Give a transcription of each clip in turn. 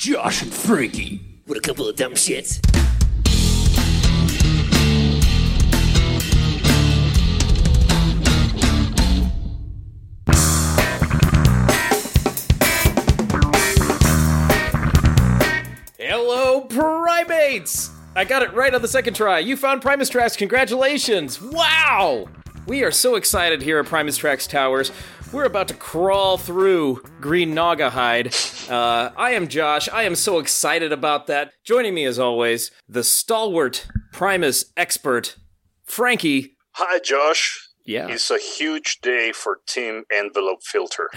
Josh and Frankie. What a couple of dumb shits. Hello, Primates! I got it right on the second try. You found Primus Tracks. Congratulations! Wow! We are so excited here at Primus Tracks Towers. We're about to crawl through Green Naugahyde. I am Josh. I am so excited about that. Joining me, as always, the stalwart Primus expert, Frankie. Hi, Josh. Yeah. It's a huge day for Team Envelope Filter.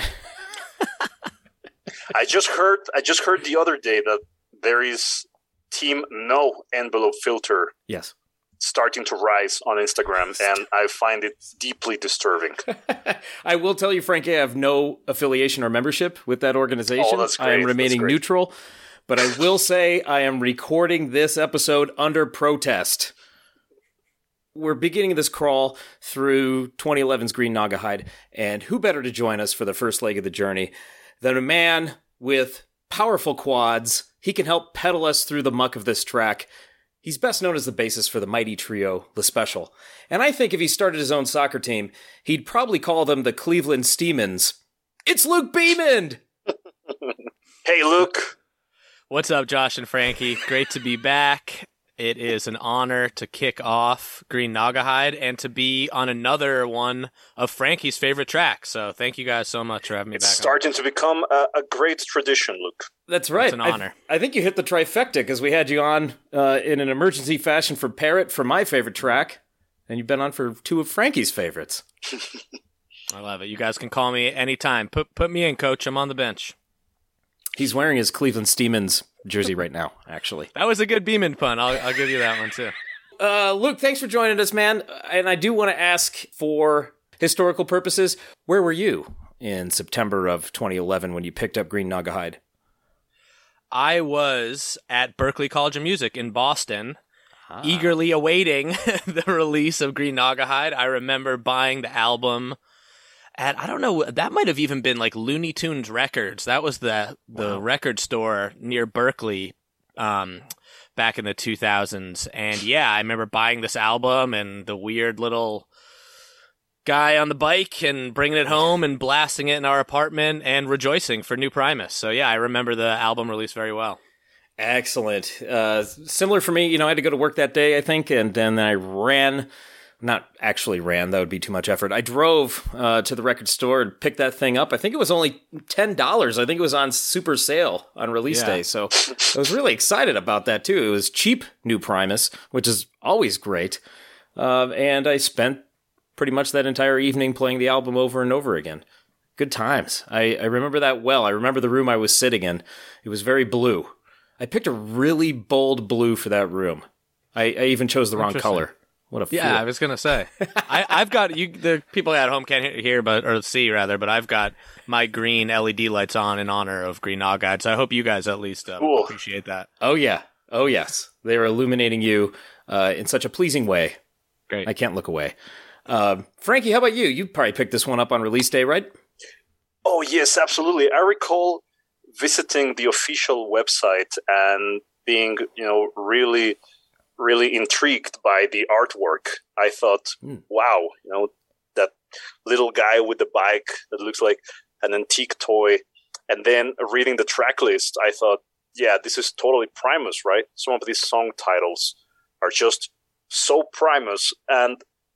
I just heard the other day that there is Team No Envelope Filter. Yes. Starting to rise on Instagram, and I find it deeply disturbing. I will tell you, Frankie, I have no affiliation or membership with that organization. Oh, that's great. I am remaining neutral, but I will say I am recording this episode under protest. We're beginning this crawl through 2011's Green Naugahyde, and who better to join us for the first leg of the journey than a man with powerful quads. He can help pedal us through the muck of this track. He's best known as the bassist for the mighty trio, The Special. And I think if he started his own soccer team, he'd probably call them the Cleveland Steamans. It's Luke Beamond! Hey, Luke. What's up, Josh and Frankie? Great to be back. It is an honor to kick off Green Naugahyde and to be on another one of Frankie's favorite tracks. So thank you guys so much for having me back. It's starting to become a great tradition, Luke. That's right. It's an honor. I think you hit the trifecta because we had you on in an emergency fashion for Parrot for my favorite track, and you've been on for two of Frankie's favorites. I love it. You guys can call me anytime. Put me in, coach. I'm on the bench. He's wearing his Cleveland Steamans jersey right now, actually. That was a good Beeman pun. I'll give you that one, too. Luke, thanks for joining us, man. And I do want to ask, for historical purposes, where were you in September of 2011 when you picked up Green Naugahyde? I was at Berklee College of Music in Boston, eagerly awaiting the release of Green Naugahyde. I remember buying the album at, I don't know, that might have even been like Looney Tunes Records. That was the record store near Berkeley back in the 2000s. And yeah, I remember buying this album and the weird little guy on the bike and bringing it home and blasting it in our apartment and rejoicing for new Primus. So yeah, I remember the album release very well. Excellent. Similar for me, I had to go to work that day, I think, and then I ran. Not actually ran, that would be too much effort. I drove to the record store and picked that thing up. I think it was only $10. I think it was on super sale on release day. So I was really excited about that too. It was cheap new Primus, which is always great. And I spent pretty much that entire evening playing the album over and over again. Good times. I remember that well. I remember the room I was sitting in. It was very blue. I picked a really bold blue for that room. I even chose the wrong color. What a fool. Yeah, I was going to say. I've got, the people at home can't hear, or see rather, but I've got my green LED lights on in honor of Green Naugahyde, so I hope you guys at least appreciate that. Oh, yeah. Oh, yes. They are illuminating you in such a pleasing way. Great. I can't look away. Frankie, how about you? You probably picked this one up on release day, right? Oh, yes, absolutely. I recall visiting the official website and being, really intrigued by the artwork. I thought, wow, that little guy with the bike that looks like an antique toy. And then reading the track list, I thought, yeah, this is totally Primus, right? Some of these song titles are just so Primus. And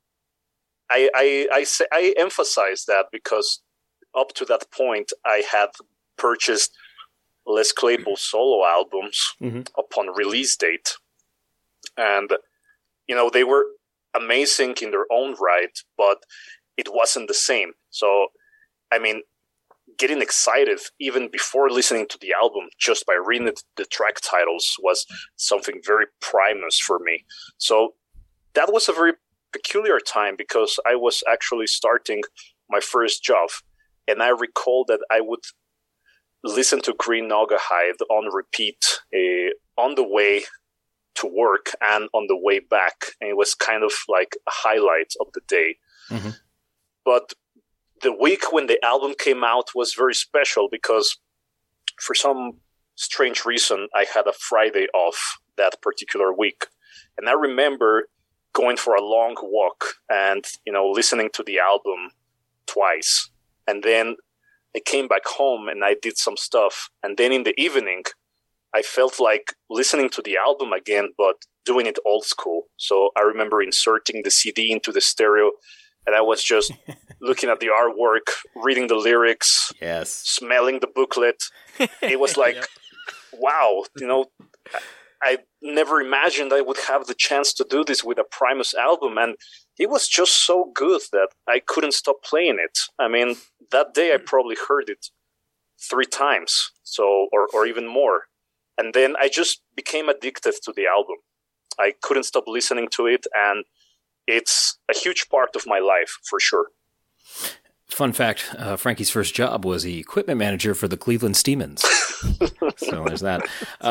I emphasize that because up to that point, I had purchased Les Claypool solo albums upon release date. And, they were amazing in their own right, but it wasn't the same. So, getting excited even before listening to the album, just by reading the track titles, was something very Primus for me. So that was a very peculiar time because I was actually starting my first job. And I recall that I would listen to Green Naugahyde on repeat on the way to work and on the way back. And it was kind of like a highlight of the day. Mm-hmm. But the week when the album came out was very special because for some strange reason, I had a Friday off that particular week. And I remember going for a long walk and, listening to the album twice. And then I came back home and I did some stuff. And then in the evening, I felt like listening to the album again, but doing it old school. So I remember inserting the CD into the stereo, and I was just looking at the artwork, reading the lyrics, yes, smelling the booklet. It was like, wow, I never imagined I would have the chance to do this with a Primus album, and it was just so good that I couldn't stop playing it. I mean, that day I probably heard it 3 times, or even more. And then I just became addicted to the album. I couldn't stop listening to it, and it's a huge part of my life, for sure. Fun fact, Frankie's first job was the equipment manager for the Cleveland Steamans. So there's that.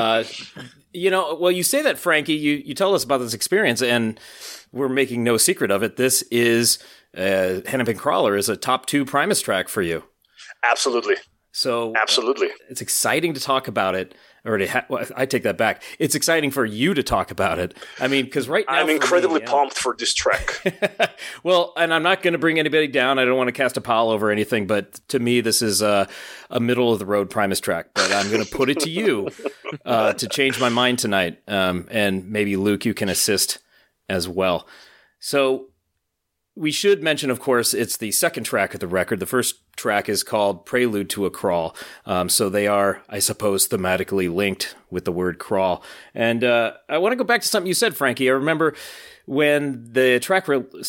Well, you say that, Frankie, you tell us about this experience, and we're making no secret of it. This is, Hennepin Crawler is a top 2 Primus track for you. Absolutely. So absolutely, it's exciting to talk about it. I take that back. It's exciting for you to talk about it. I mean, because right now I'm incredibly pumped for this track. Well, and I'm not going to bring anybody down. I don't want to cast a pall over anything, but to me, this is a middle of the road Primus track. But I'm going to put it to you to change my mind tonight, and maybe Luke, you can assist as well. So we should mention, of course, it's the second track of the record. The first track is called Prelude to a Crawl. So they are, I suppose, thematically linked with the word crawl. And I want to go back to something you said, Frankie. I remember when the track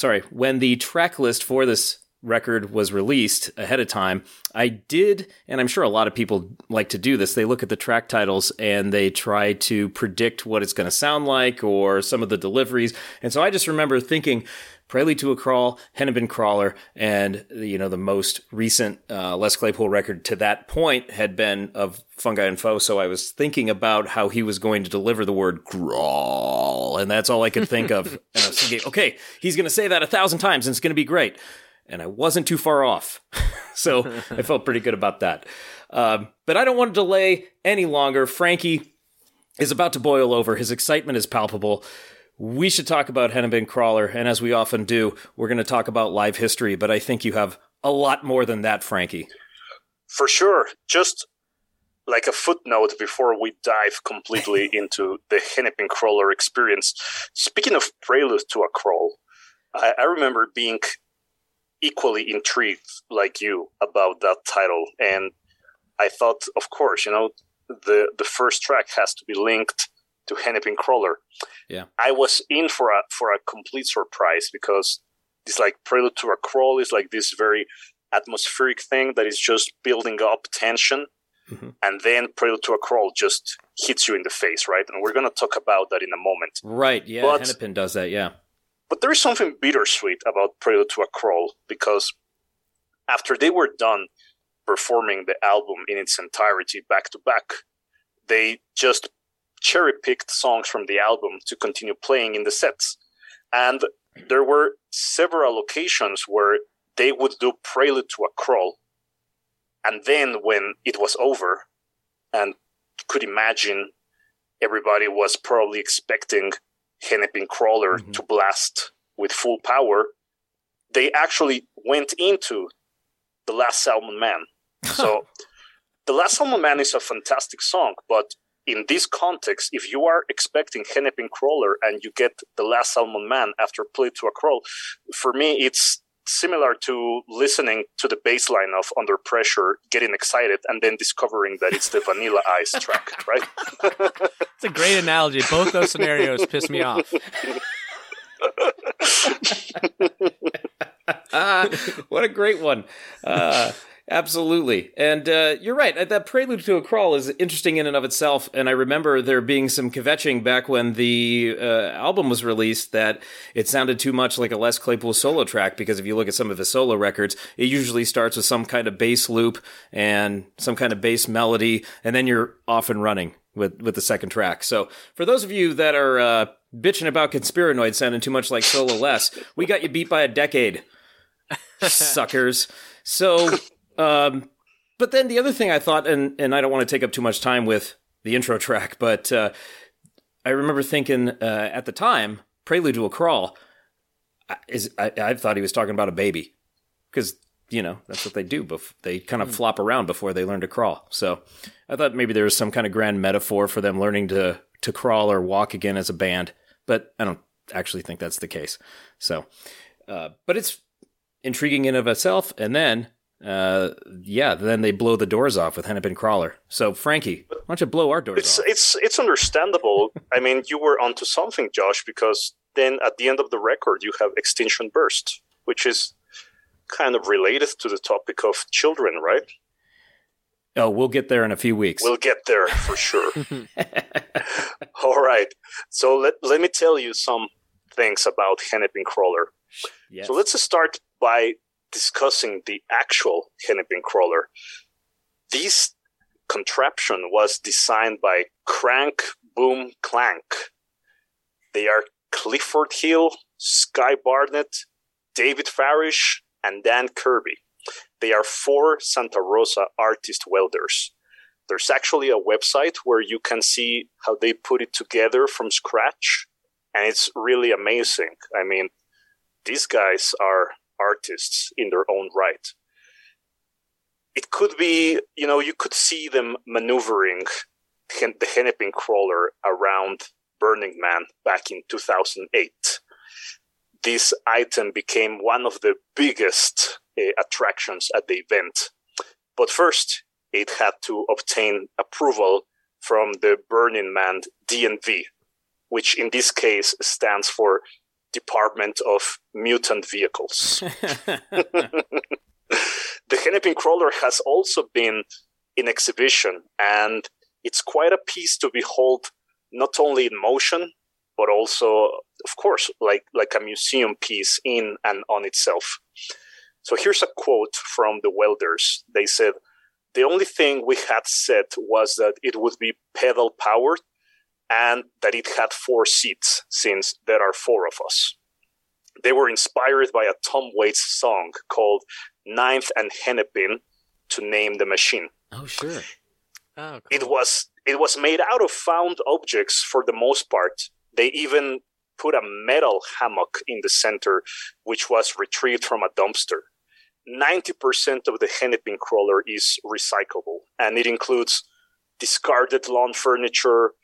list for this record was released ahead of time, I did, and I'm sure a lot of people like to do this, they look at the track titles and they try to predict what it's going to sound like or some of the deliveries. And so I just remember thinking, Prelude to a Crawl, Hennepin Crawler, and the most recent Les Claypool record to that point had been of Fungi and Foe. So I was thinking about how he was going to deliver the word crawl, and that's all I could think of. And I was thinking, okay, he's going to say that 1,000 times, and it's going to be great. And I wasn't too far off, so I felt pretty good about that. But I don't want to delay any longer. Frankie is about to boil over. His excitement is palpable. We should talk about Hennepin Crawler, and as we often do, we're going to talk about live history, but I think you have a lot more than that, Frankie. For sure. Just like a footnote before we dive completely into the Hennepin Crawler experience. Speaking of Prelude to a Crawl, I remember being equally intrigued like you about that title, and I thought, of course, the first track has to be linked to Hennepin Crawler. Yeah, I was in for a complete surprise, because it's like Prelude to a Crawl is like this very atmospheric thing that is just building up tension, and then Prelude to a Crawl just hits you in the face, right? And we're going to talk about that in a moment. Right, yeah, Hennepin does that, yeah. But there is something bittersweet about Prelude to a Crawl, because after they were done performing the album in its entirety back to back, they just cherry-picked songs from the album to continue playing in the sets. And there were several occasions where they would do Prelude to a Crawl, and then when it was over, and you could imagine everybody was probably expecting Hennepin Crawler to blast with full power, they actually went into The Last Salmon Man. So The Last Salmon Man is a fantastic song, but in this context, if you are expecting Hennepin Crawler and you get The Last Salmon Man after Prelude to a Crawl, for me it's similar to listening to the bass line of Under Pressure, getting excited, and then discovering that it's the Vanilla Ice track, right? It's a great analogy. Both those scenarios piss me off. What a great one. Absolutely. And you're right. That Prelude to a Crawl is interesting in and of itself. And I remember there being some kvetching back when the album was released that it sounded too much like a Les Claypool solo track, because if you look at some of his solo records, it usually starts with some kind of bass loop and some kind of bass melody, and then you're off and running with the second track. So for those of you that are bitching about Conspiranoid sounding too much like Solo Les, we got you beat by a decade, suckers. So... but then the other thing I thought, and I don't want to take up too much time with the intro track, but I remember thinking at the time, Prelude to a Crawl, I thought he was talking about a baby, because, that's what they do. They kind of flop around before they learn to crawl. So I thought maybe there was some kind of grand metaphor for them learning to crawl or walk again as a band, but I don't actually think that's the case. So, but it's intriguing in of itself, and then then they blow the doors off with Hennepin Crawler. So, Frankie, why don't you blow our doors off? It's understandable. I mean, you were onto something, Josh, because then at the end of the record, you have Extinction Burst, which is kind of related to the topic of children, right? Oh, we'll get there in a few weeks. We'll get there for sure. All right. So let me tell you some things about Hennepin Crawler. Yes. So let's start by discussing the actual Hennepin Crawler. This contraption was designed by Crank Boom Clank. They are Clifford Hill, Sky Barnett, David Farish, and Dan Kirby. They are 4 Santa Rosa artist welders. There's actually a website where you can see how they put it together from scratch, and it's really amazing. I mean, these guys are artists in their own right. It could be, you could see them maneuvering the Hennepin Crawler around Burning Man back in 2008. This item became one of the biggest attractions at the event. But first, it had to obtain approval from the Burning Man DNV, which in this case stands for Department of Mutant Vehicles. The Hennepin Crawler has also been in exhibition, and it's quite a piece to behold, not only in motion, but also, of course, like a museum piece in and on itself. So here's a quote from the welders. They said, "The only thing we had said was that it would be pedal powered and that it had 4 seats, since there are 4 of us." They were inspired by a Tom Waits song called Ninth and Hennepin, to name the machine. Oh, sure. Oh, cool. It was made out of found objects for the most part. They even put a metal hammock in the center, which was retrieved from a dumpster. 90% of the Hennepin Crawler is recyclable, and it includes discarded lawn furniture,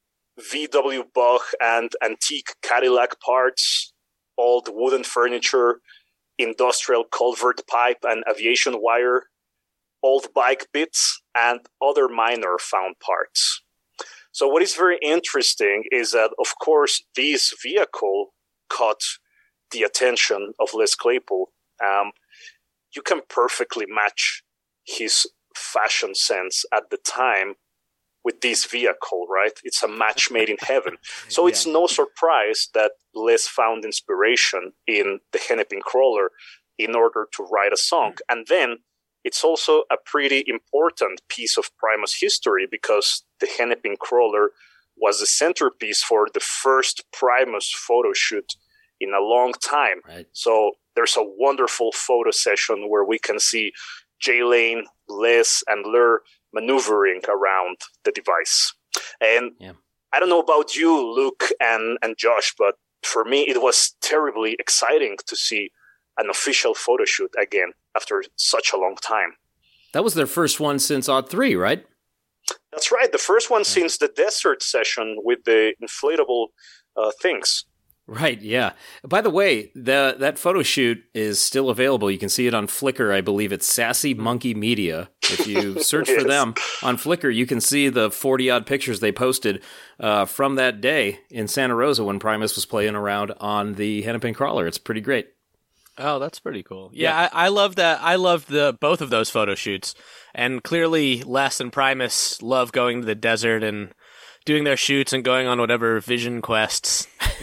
VW Bug and antique Cadillac parts, old wooden furniture, industrial culvert pipe and aviation wire, old bike bits, and other minor found parts. So what is very interesting is that, of course, this vehicle caught the attention of Les Claypool. You can perfectly match his fashion sense at the time with this vehicle, right? It's a match made in heaven. So it's no surprise that Les found inspiration in the Hennepin Crawler in order to write a song. And then it's also a pretty important piece of Primus history, because the Hennepin Crawler was the centerpiece for the first Primus photo shoot in a long time. Right. So there's a wonderful photo session where we can see Jay Lane, Les, and Lur maneuvering around the device. And I don't know about you, Luke and Josh, but for me, it was terribly exciting to see an official photo shoot again after such a long time. That was their first one since Odd 3, right? That's right. The first one since the desert session with the inflatable things. Right, yeah. By the way, that photo shoot is still available. You can see it on Flickr. I believe it's Sassy Monkey Media. If you search for them on Flickr, you can see the 40-odd pictures they posted from that day in Santa Rosa when Primus was playing around on the Hennepin Crawler. It's pretty great. Oh, that's pretty cool. Yeah, I love that. I love both of those photo shoots. And clearly, Les and Primus love going to the desert and doing their shoots and going on whatever vision quests,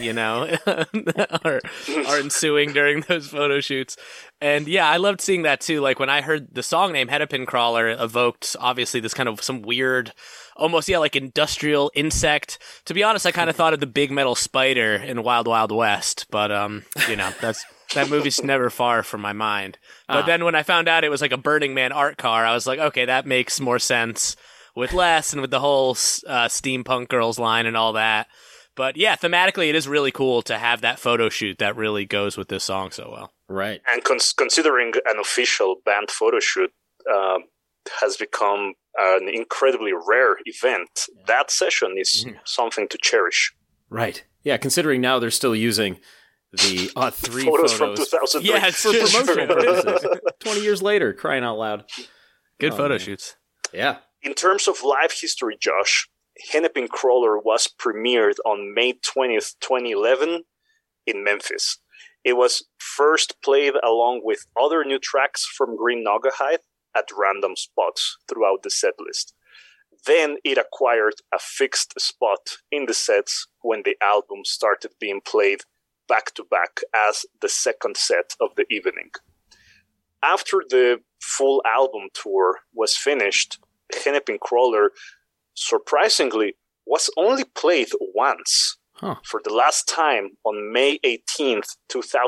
are ensuing during those photo shoots. And yeah, I loved seeing that too. Like when I heard the song name Hennepin Crawler evoked obviously this kind of some weird, almost, like industrial insect. To be honest, I kind of thought of the big metal spider in Wild Wild West, but that movie's never far from my mind. But then when I found out it was like a Burning Man art car, I was like, okay, that makes more sense with Les and with the whole steampunk girls line and all that. But yeah, thematically, it is really cool to have that photo shoot that really goes with this song so well. Right. And considering an official band photo shoot has become an incredibly rare event, that session is something to cherish. Right. Yeah, considering now they're still using the 3 photos from 2003. Yeah, for promotional purposes. 20 years later, crying out loud. Good photo shoots. Yeah. In terms of live history, Josh, Hennepin Crawler was premiered on May 20th, 2011 in Memphis. It was first played along with other new tracks from Green Naugahyde at random spots throughout the set list. Then it acquired a fixed spot in the sets when the album started being played back-to-back as the second set of the evening. After the full album tour was finished, Hennepin Crawler, surprisingly, was only played once for the last time on May 18th,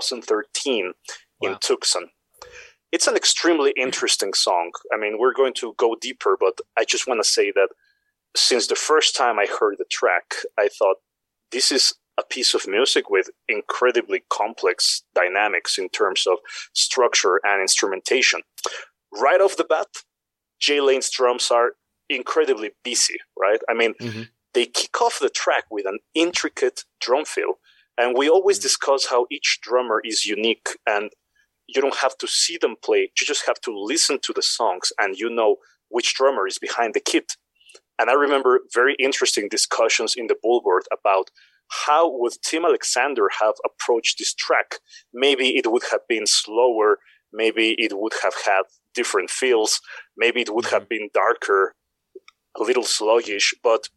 2013 in Tucson. It's an extremely interesting song. I mean, we're going to go deeper, but I just want to say that since the first time I heard the track, I thought this is a piece of music with incredibly complex dynamics in terms of structure and instrumentation. Right off the bat, Jay Lane's drums are incredibly busy, right? I mean, they kick off the track with an intricate drum fill, and we always discuss how each drummer is unique, and you don't have to see them play. You just have to listen to the songs, and you know which drummer is behind the kit. And I remember very interesting discussions in the Bullboard about how would Tim Alexander have approached this track. Maybe it would have been slower. Maybe it would have had different feels. Maybe it would have been darker, a little sluggish, but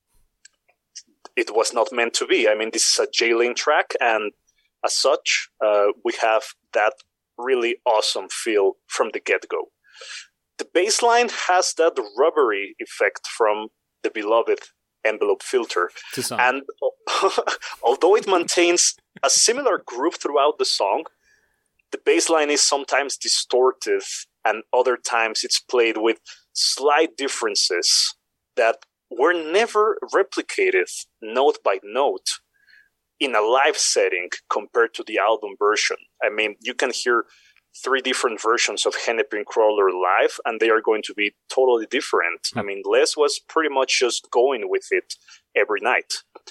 it was not meant to be. I mean, this is a Jay Lane track, and as such, we have that really awesome feel from the get-go. The bass line has that rubbery effect from the beloved Envelope Filter. And although it maintains a similar groove throughout the song, the bass line is sometimes distorted, and other times it's played with slight differences that were never replicated note by note in a live setting compared to the album version. I mean, you can hear 3 different versions of Hennepin Crawler live, and they are going to be totally different. I mean, Les was pretty much just going with it every night.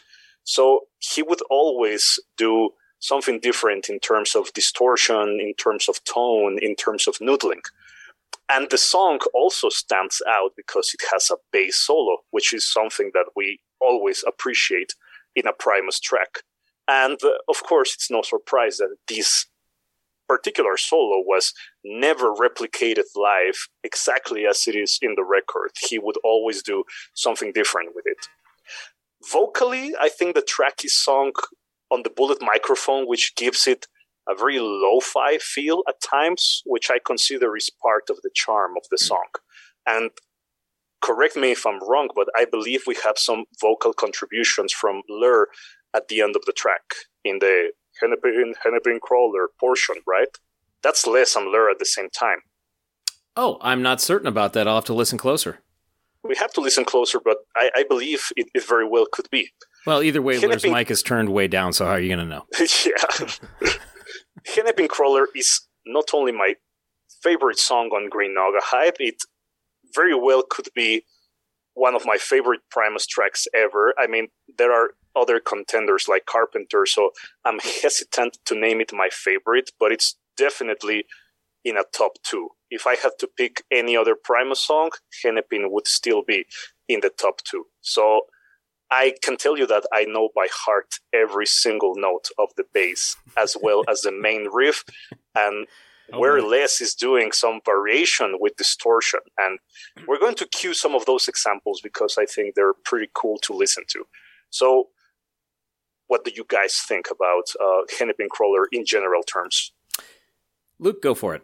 So he would always do something different in terms of distortion, in terms of tone, in terms of noodling. And the song also stands out because it has a bass solo, which is something that we always appreciate in a Primus track. And of course, it's no surprise that this particular solo was never replicated live exactly as it is in the record. He would always do something different with it. Vocally, I think the track is sung on the Bullet microphone, which gives it a very lo-fi feel at times, which I consider is part of the charm of the song. And correct me if I'm wrong, but I believe we have some vocal contributions from Lur at the end of the track in the Hennepin Crawler portion, right? That's Les and Lur at the same time. Oh, I'm not certain about that. I'll have to listen closer. We have to listen closer, but I believe it very well could be. Well, either way, Lur's mic is turned way down, so how are you going to know? Yeah. Hennepin Crawler is not only my favorite song on Green Naugahyde, it very well could be one of my favorite Primus tracks ever. I mean, there are other contenders like Carpenter, so I'm hesitant to name it my favorite, but it's definitely in a top 2. If I had to pick any other Primus song, Hennepin would still be in the top 2. So I can tell you that I know by heart every single note of the bass, as well as the main riff, and where Les is doing some variation with distortion. And we're going to cue some of those examples because I think they're pretty cool to listen to. So what do you guys think about Hennepin Crawler in general terms? Luke, go for it.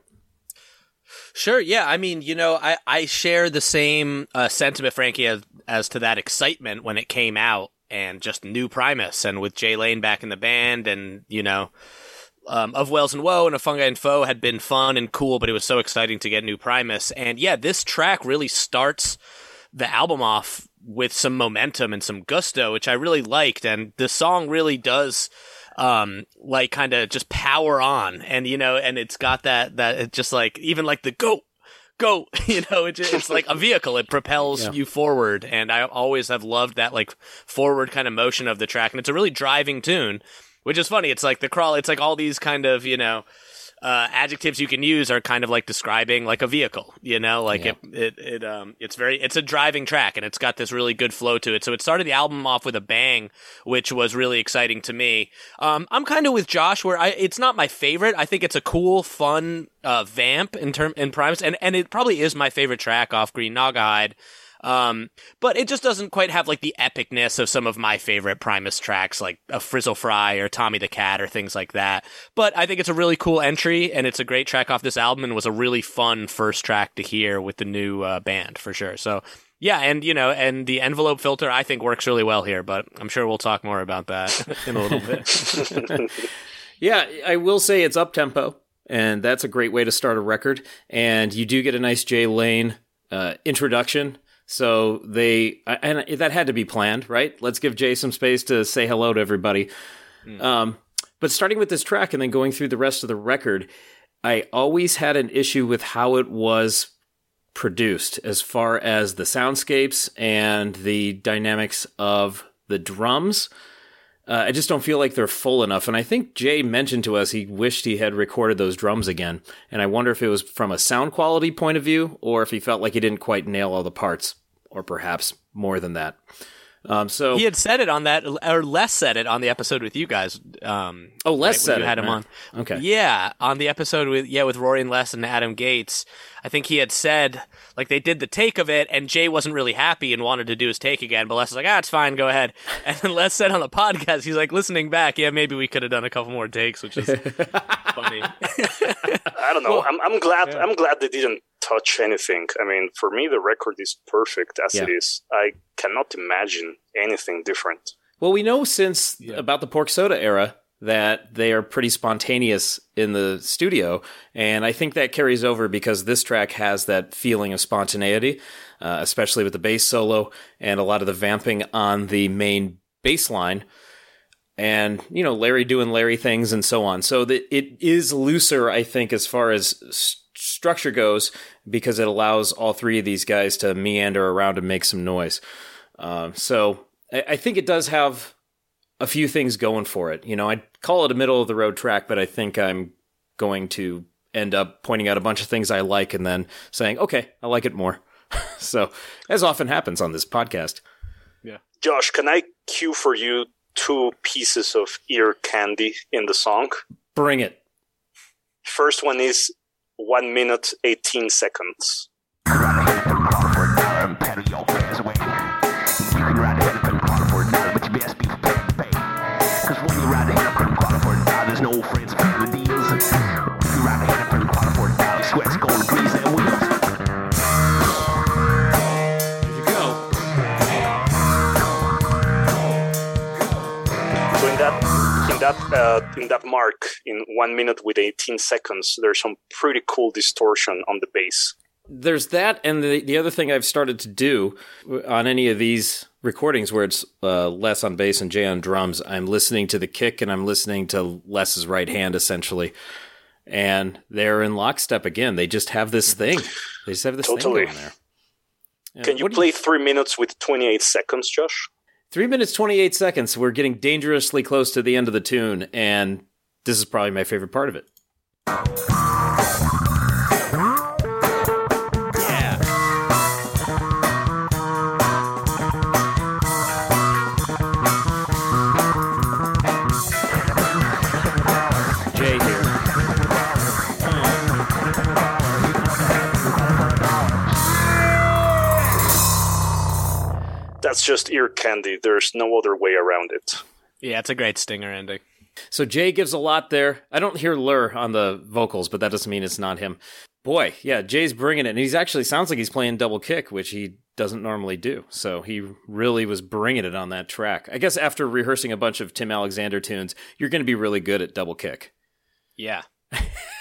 Sure, yeah. I mean, you know, I share the same sentiment, Frankie, as to that excitement when it came out and just new Primus and with Jay Lane back in the band and, you know, Of Whales and Woe and A Fungi and Foe had been fun and cool, but it was so exciting to get new Primus. And yeah, this track really starts the album off with some momentum and some gusto, which I really liked. And the song really does like kind of just power on, and and it's got that it just like, even like the go, it's like a vehicle. It propels you forward, and I always have loved that like forward kind of motion of the track, and it's a really driving tune, which is funny. It's like the crawl. It's like all these kind of adjectives you can use are kind of like describing like a vehicle, it's a driving track, and it's got this really good flow to it. So it started the album off with a bang, which was really exciting to me. I'm kind of with Josh where it's not my favorite. I think it's a cool, fun, vamp in Primus, and it probably is my favorite track off Green Naugahyde. But it just doesn't quite have like the epicness of some of my favorite Primus tracks, like a Frizzle Fry or Tommy the Cat or things like that. But I think it's a really cool entry, and it's a great track off this album, and was a really fun first track to hear with the new band for sure. So yeah, and and the envelope filter I think works really well here, but I'm sure we'll talk more about that in a little bit. Yeah, I will say it's up tempo, and that's a great way to start a record. And you do get a nice Jay Lane introduction. So and that had to be planned, right? Let's give Jay some space to say hello to everybody. But starting with this track and then going through the rest of the record, I always had an issue with how it was produced as far as the soundscapes and the dynamics of the drums. I just don't feel like they're full enough. And I think Jay mentioned to us he wished he had recorded those drums again. And I wonder if it was from a sound quality point of view, or if he felt like he didn't quite nail all the parts, or perhaps more than that. So he had said it on that, or Les said it on the episode with you guys. Les said it. You had him on. Okay. Yeah, on the episode with Rory and Les and Adam Gates. I think he had said, like, they did the take of it, and Jay wasn't really happy and wanted to do his take again, but Les was like, it's fine, go ahead. And then Les said on the podcast, he's like, listening back, maybe we could have done a couple more takes, which is funny. I don't know. Well, I'm glad they didn't touch anything. I mean, for me, the record is perfect as it is. I cannot imagine anything different. Well, we know since about the Pork Soda era that they are pretty spontaneous in the studio, and I think that carries over because this track has that feeling of spontaneity, especially with the bass solo and a lot of the vamping on the main bass line, and Larry doing Larry things and so on. So that it is looser, I think, as far as structure goes, because it allows all three of these guys to meander around and make some noise. So I think it does have a few things going for it. I'd call it a middle of the road track, but I think I'm going to end up pointing out a bunch of things I like and then saying, okay, I like it more. So, as often happens on this podcast. Yeah. Josh, can I cue for you 2 pieces of ear candy in the song? Bring it. First one is 1 minute, 18 seconds. No friends, family deals. You ride ahead and quarter for $1, sweats going to grease their wheels. Here you go. So in that mark, in 1 minute with 18 seconds, there's some pretty cool distortion on the bass. There's that, and the other thing I've started to do on any of these recordings where it's Les on bass and Jay on drums, I'm listening to the kick and I'm listening to Les's right hand, essentially. And they're in lockstep again. They just have this thing. They just have this thing going there. And can you play 3 minutes with 28 seconds, Josh? 3 minutes, 28 seconds. We're getting dangerously close to the end of the tune, and this is probably my favorite part of it. That's just ear candy. There's no other way around it. Yeah, it's a great stinger ending. So Jay gives a lot there. I don't hear Lur on the vocals, but that doesn't mean it's not him. Boy, yeah, Jay's bringing it. And he's actually sounds like he's playing double kick, which he doesn't normally do. So he really was bringing it on that track. I guess after rehearsing a bunch of Tim Alexander tunes, you're going to be really good at double kick. Yeah.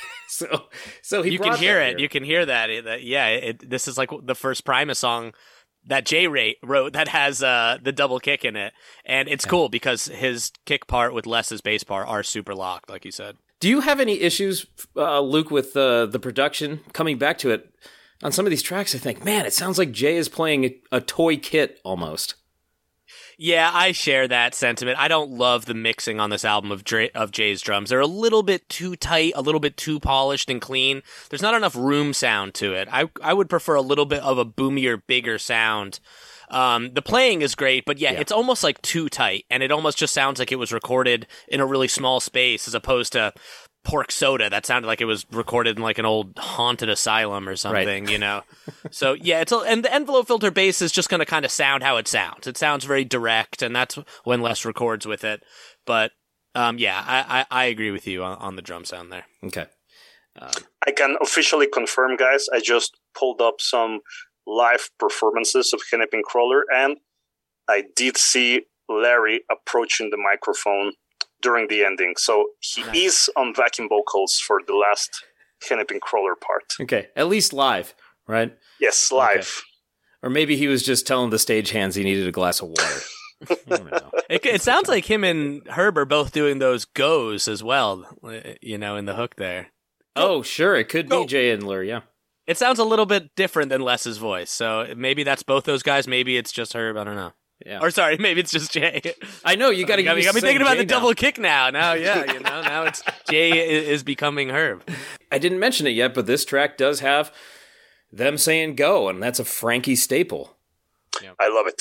So he you can hear it. You can hear that. This is like the first Primus song that Jay wrote that has the double kick in it. And it's cool because his kick part with Les's bass part are super locked, like you said. Do you have any issues, Luke, with the production? Coming back to it, on some of these tracks, I think, man, it sounds like Jay is playing a toy kit almost. Yeah, I share that sentiment. I don't love the mixing on this album of Jay's drums. They're a little bit too tight, a little bit too polished and clean. There's not enough room sound to it. I would prefer a little bit of a boomier, bigger sound. The playing is great, but yeah, it's almost like too tight, and it almost just sounds like it was recorded in a really small space as opposed to Pork Soda that sounded like it was recorded in like an old haunted asylum or something, right. you know? So yeah, and the envelope filter bass is just going to kind of sound how it sounds. It sounds very direct, and that's when Les records with it. But yeah, I agree with you on the drum sound there. Okay. I can officially confirm, guys, I just pulled up some live performances of Hennepin Crawler, and I did see Larry approaching the microphone during the ending. So he is on backing vocals for the last Hennepin Crawler part. Okay, at least live, right? Yes, live. Okay. Or maybe he was just telling the stagehands he needed a glass of water. I don't know. It sounds like him and Herb are both doing those goes as well, you know, in the hook there. Oh, sure, it could be Jay and Lur, yeah. It sounds a little bit different than Les's voice, so maybe that's both those guys. Maybe it's just Herb. I don't know. Yeah. Or sorry, maybe it's just Jay. I know you got to got me thinking about the double kick now. Now, yeah, you know, now it's Jay is becoming Herb. I didn't mention it yet, but this track does have them saying "go," and that's a Frankie staple. Yeah. I love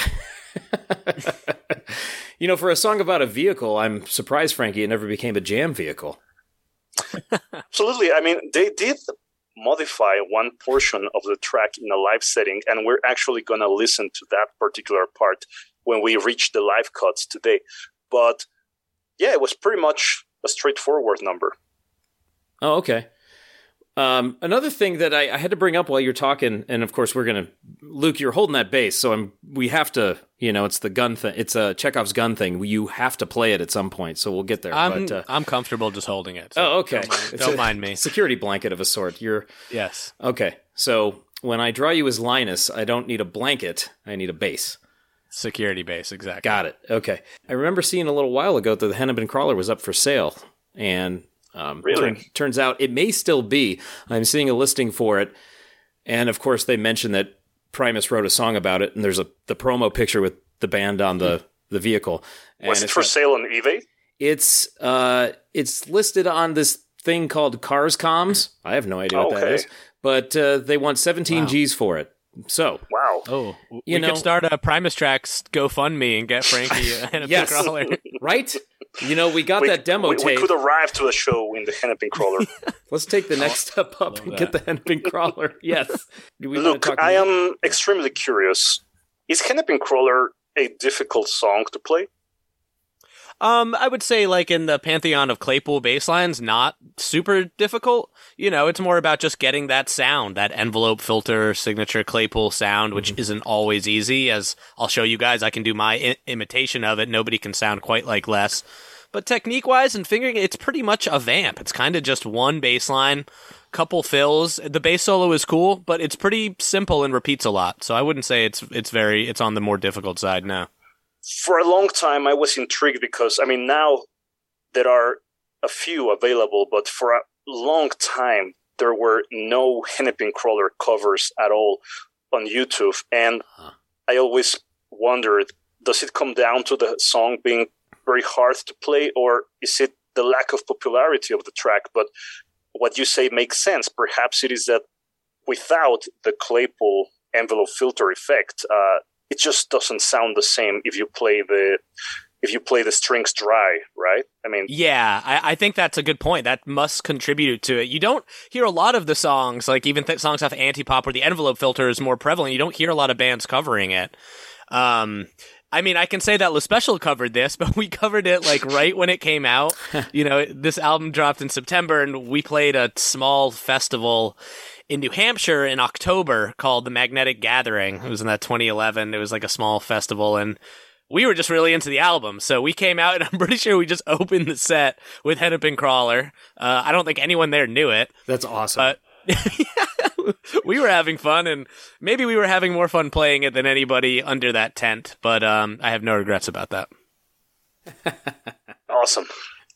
it. You know, for a song about a vehicle, I'm surprised, Frankie, it never became a jam vehicle. Absolutely. I mean, they did modify one portion of the track in a live setting, and we're actually going to listen to that particular part when we reach the live cuts today. But yeah, it was pretty much a straightforward number. Oh, okay. Another thing that I had to bring up while you're talking, and of course Luke, you're holding that bass, so we have to, you know, it's the gun thing. It's a Chekhov's gun thing. You have to play it at some point, so we'll get there. I'm comfortable just holding it. So okay. Don't mind me. Security blanket of a sort. Yes. Okay, so when I draw you as Linus, I don't need a blanket. I need a bass. Security bass, exactly. Got it. Okay. I remember seeing a little while ago that the Hennepin Crawler was up for sale, and really? Turns out it may still be. I'm seeing a listing for it, and of course they mentioned that Primus wrote a song about it, and there's the promo picture with the band on the vehicle. And was it for sale on eBay? It's listed on this thing called Cars Comms. I have no idea what that is, but they want 17 G's for it. So wow. Oh, we could start a Primus Tracks GoFundMe and get Frankie a Hennepin Crawler. Right? You know, we got that demo tape. We could arrive to a show in the Hennepin Crawler. Let's take the next step up and get the Hennepin Crawler. Yes. Look, I am extremely curious. Is Hennepin Crawler a difficult song to play? I would say, like, in the pantheon of Claypool bass lines, not super difficult. You know, it's more about just getting that sound, that envelope filter signature Claypool sound, which isn't always easy. As I'll show you guys, I can do my imitation of it. Nobody can sound quite like Les. But technique-wise and fingering, it's pretty much a vamp. It's kind of just one bass line, couple fills. The bass solo is cool, but it's pretty simple and repeats a lot. So I wouldn't say it's on the more difficult side now. For a long time, I was intrigued because, I mean, now there are a few available, but for a long time, there were no Hennepin Crawler covers at all on YouTube. And I always wondered, does it come down to the song being very hard to play, or is it the lack of popularity of the track? But what you say makes sense. Perhaps it is that without the Claypool envelope filter effect, it just doesn't sound the same if you play the strings dry, right? I mean, yeah, I think that's a good point. That must contribute to it. You don't hear a lot of the songs, like even songs off Antipop where the envelope filter is more prevalent. You don't hear a lot of bands covering it. I mean, I can say that La Special covered this, but we covered it like right when it came out. You know, this album dropped in September, and we played a small festival in New Hampshire in October called the Magnetic Gathering. It was in that 2011. It was like a small festival, and we were just really into the album. So we came out, and I'm pretty sure we just opened the set with Hennepin Crawler. I don't think anyone there knew it. That's awesome. But we were having fun, and maybe we were having more fun playing it than anybody under that tent, but I have no regrets about that. Awesome.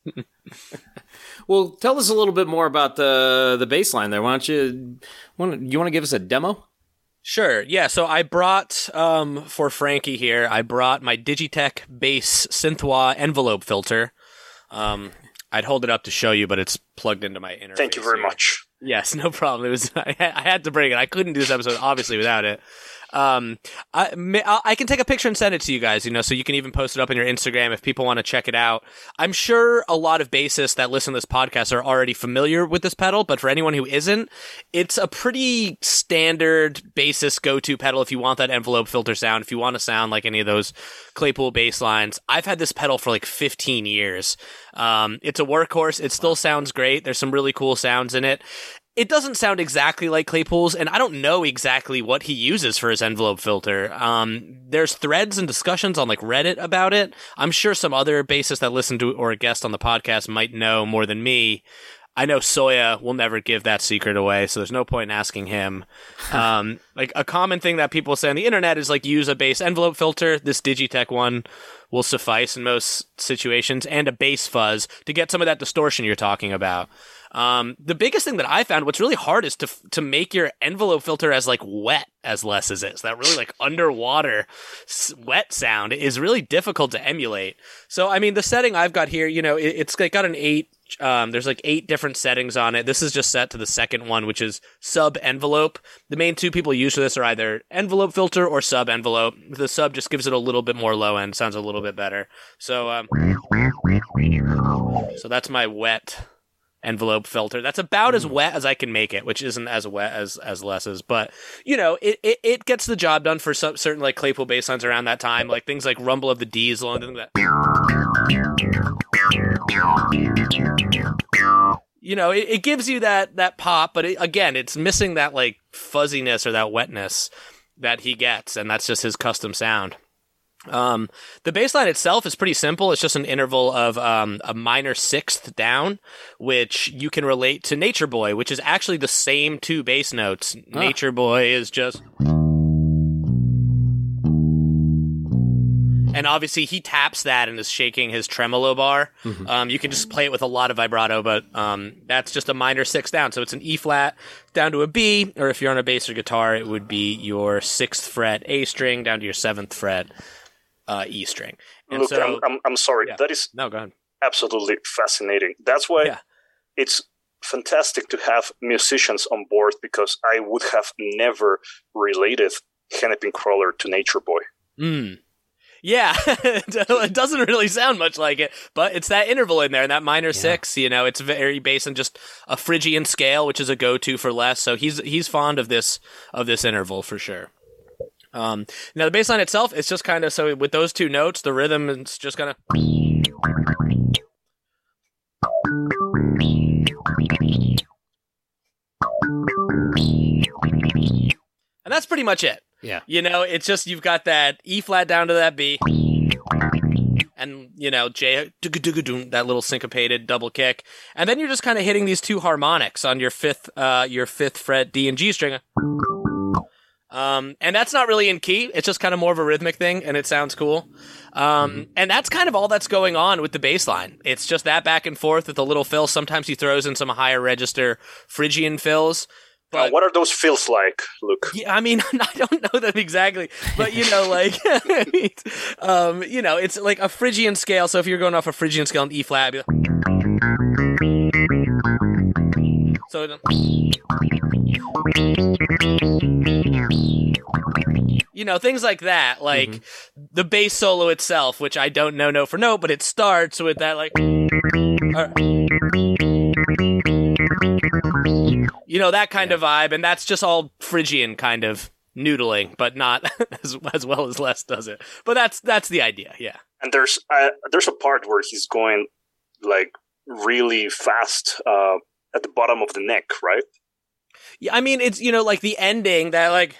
Well, tell us a little bit more about the bass line there. Why don't you want to give us a demo? Sure. Yeah. So I brought, for Frankie here, I brought my Digitech bass Synthwa envelope filter. I'd hold it up to show you, but it's plugged into my interface. Thank you very much. Yes, no problem. It was I had to bring it. I couldn't do this episode obviously without it. I can take a picture and send it to you guys, so you can even post it up on your Instagram if people want to check it out. I'm sure a lot of bassists that listen to this podcast are already familiar with this pedal, but for anyone who isn't, it's a pretty standard bassist go-to pedal if you want that envelope filter sound, if you want to sound like any of those Claypool bass lines. I've had this pedal for like 15 years. It's a workhorse. It still sounds great. There's some really cool sounds in it. It doesn't sound exactly like Claypool's, and I don't know exactly what he uses for his envelope filter. There's threads and discussions on like Reddit about it. I'm sure some other bassists that listen to or a guest on the podcast might know more than me. I know Soya will never give that secret away, so there's no point in asking him. Like a common thing that people say on the internet is like use a bass envelope filter. This Digitech one will suffice in most situations, and a bass fuzz to get some of that distortion you're talking about. The biggest thing that I found, what's really hard is to make your envelope filter as like wet as Les is. So that really like underwater wet sound is really difficult to emulate. So, I mean, the setting I've got here, it's got an 8, there's like 8 different settings on it. This is just set to the second one, which is sub envelope. The main 2 people use for this are either envelope filter or sub envelope. The sub just gives it a little bit more low end, sounds a little bit better. So that's my wet envelope filter. That's about as wet as I can make it, which isn't as wet as Les's, but it gets the job done for some certain like Claypool bass lines around that time, like things like Rumble of the Diesel and things like that. It gives you that pop, but again, it's missing that like fuzziness or that wetness that he gets, and that's just his custom sound. The bass line itself is pretty simple. It's just an interval of a minor 6th down, which you can relate to Nature Boy, which is actually the same 2 bass notes. Nature Boy is just... And obviously he taps that and is shaking his tremolo bar. You can just play it with a lot of vibrato, but that's just a minor 6 down. So it's an E flat down to a B, or if you're on a bass or guitar, it would be your 6th fret A string down to your 7th fret E string. And Look, so, I'm sorry. yeah. That is No, go ahead. absolutely fascinating. That's why it's fantastic to have musicians on board, because I would have never related Hennepin Crawler to Nature Boy. Yeah, it doesn't really sound much like it, but it's that interval in there, and that minor 6, it's very based on just a Phrygian scale, which is a go-to for Les, so he's fond of this interval for sure. Now the bass line itself, it's just kind of, so with those 2 notes, the rhythm is just kind of... And that's pretty much it. Yeah. It's just, you've got that E flat down to that B, and, J, that little syncopated double kick. And then you're just kind of hitting these 2 harmonics on your 5th fret D and G string. And that's not really in key. It's just kind of more of a rhythmic thing, and it sounds cool. And that's kind of all that's going on with the bass line. It's just that back and forth with a little fill. Sometimes he throws in some higher register Phrygian fills. But, what are those feels like, Luke? Yeah, I mean, I don't know them exactly, but it's like a Phrygian scale. So if you're going off a Phrygian scale in E flat, it'd be like, so things like that, like the bass solo itself, which I don't know note for note, but it starts with that like. That kind of vibe, and that's just all Phrygian kind of noodling, but not as well as Les does it. But that's the idea, yeah. And there's a part where he's going like really fast at the bottom of the neck, right? Yeah, I mean, it's like the ending that like,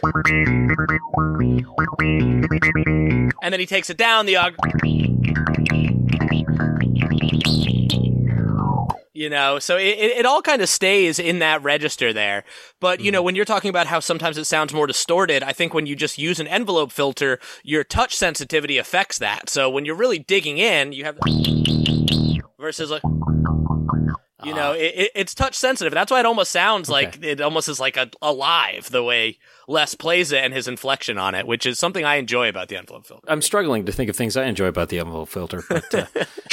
and then he takes it down the You know, so it all kind of stays in that register there. But, you know, when you're talking about how sometimes it sounds more distorted, I think when you just use an envelope filter, your touch sensitivity affects that. So when you're really digging in, you have versus like, you know, it's touch sensitive. That's why it almost sounds like it almost is like alive the way Les plays it and his inflection on it, which is something I enjoy about the envelope filter. I'm struggling to think of things I enjoy about the envelope filter, but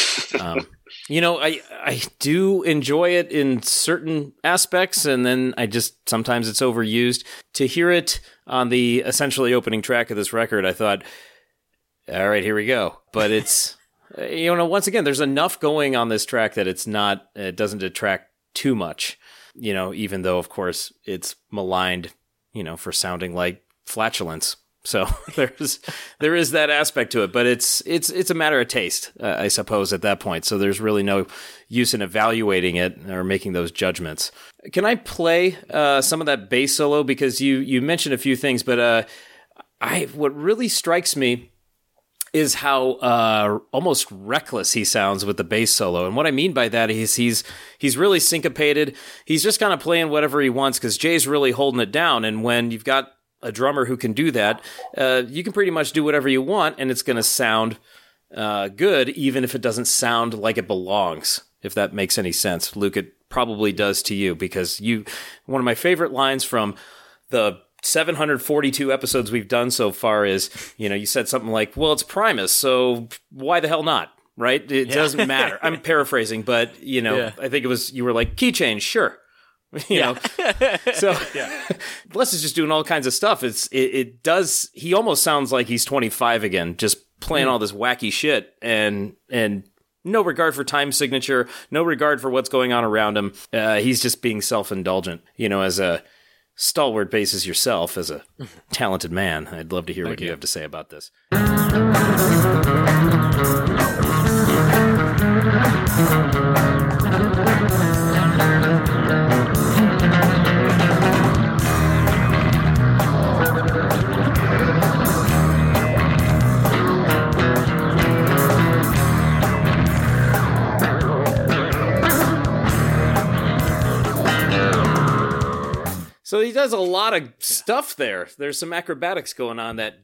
you know, I do enjoy it in certain aspects, and then sometimes it's overused. To hear it on the essentially opening track of this record, I thought, all right, here we go. But it's, you know, once again, there's enough going on this track that it doesn't detract too much, you know, even though, of course, it's maligned, you know, for sounding like flatulence. So there is that aspect to it, but it's a matter of taste, I suppose, at that point. So there's really no use in evaluating it or making those judgments. Can I play some of that bass solo? Because you mentioned a few things, but what really strikes me is how almost reckless he sounds with the bass solo. And what I mean by that is he's really syncopated. He's just kind of playing whatever he wants because Jay's really holding it down. And when you've got a drummer who can do that, you can pretty much do whatever you want, and it's going to sound good, even if it doesn't sound like it belongs, if that makes any sense. Luke, it probably does to you, because one of my favorite lines from the 742 episodes we've done so far is, you know, you said something like, well, it's Primus, so why the hell not? Right? It doesn't matter. I'm paraphrasing, but, you know, I think you were like, key change, sure. You know, so Les is just doing all kinds of stuff. He almost sounds like he's 25 again, just playing all this wacky shit and no regard for time signature, no regard for what's going on around him. He's just being self-indulgent, you know, as a stalwart basis yourself, as a talented man. I'd love to hear what you have to say about this. So he does a lot of stuff there. There's some acrobatics going on that,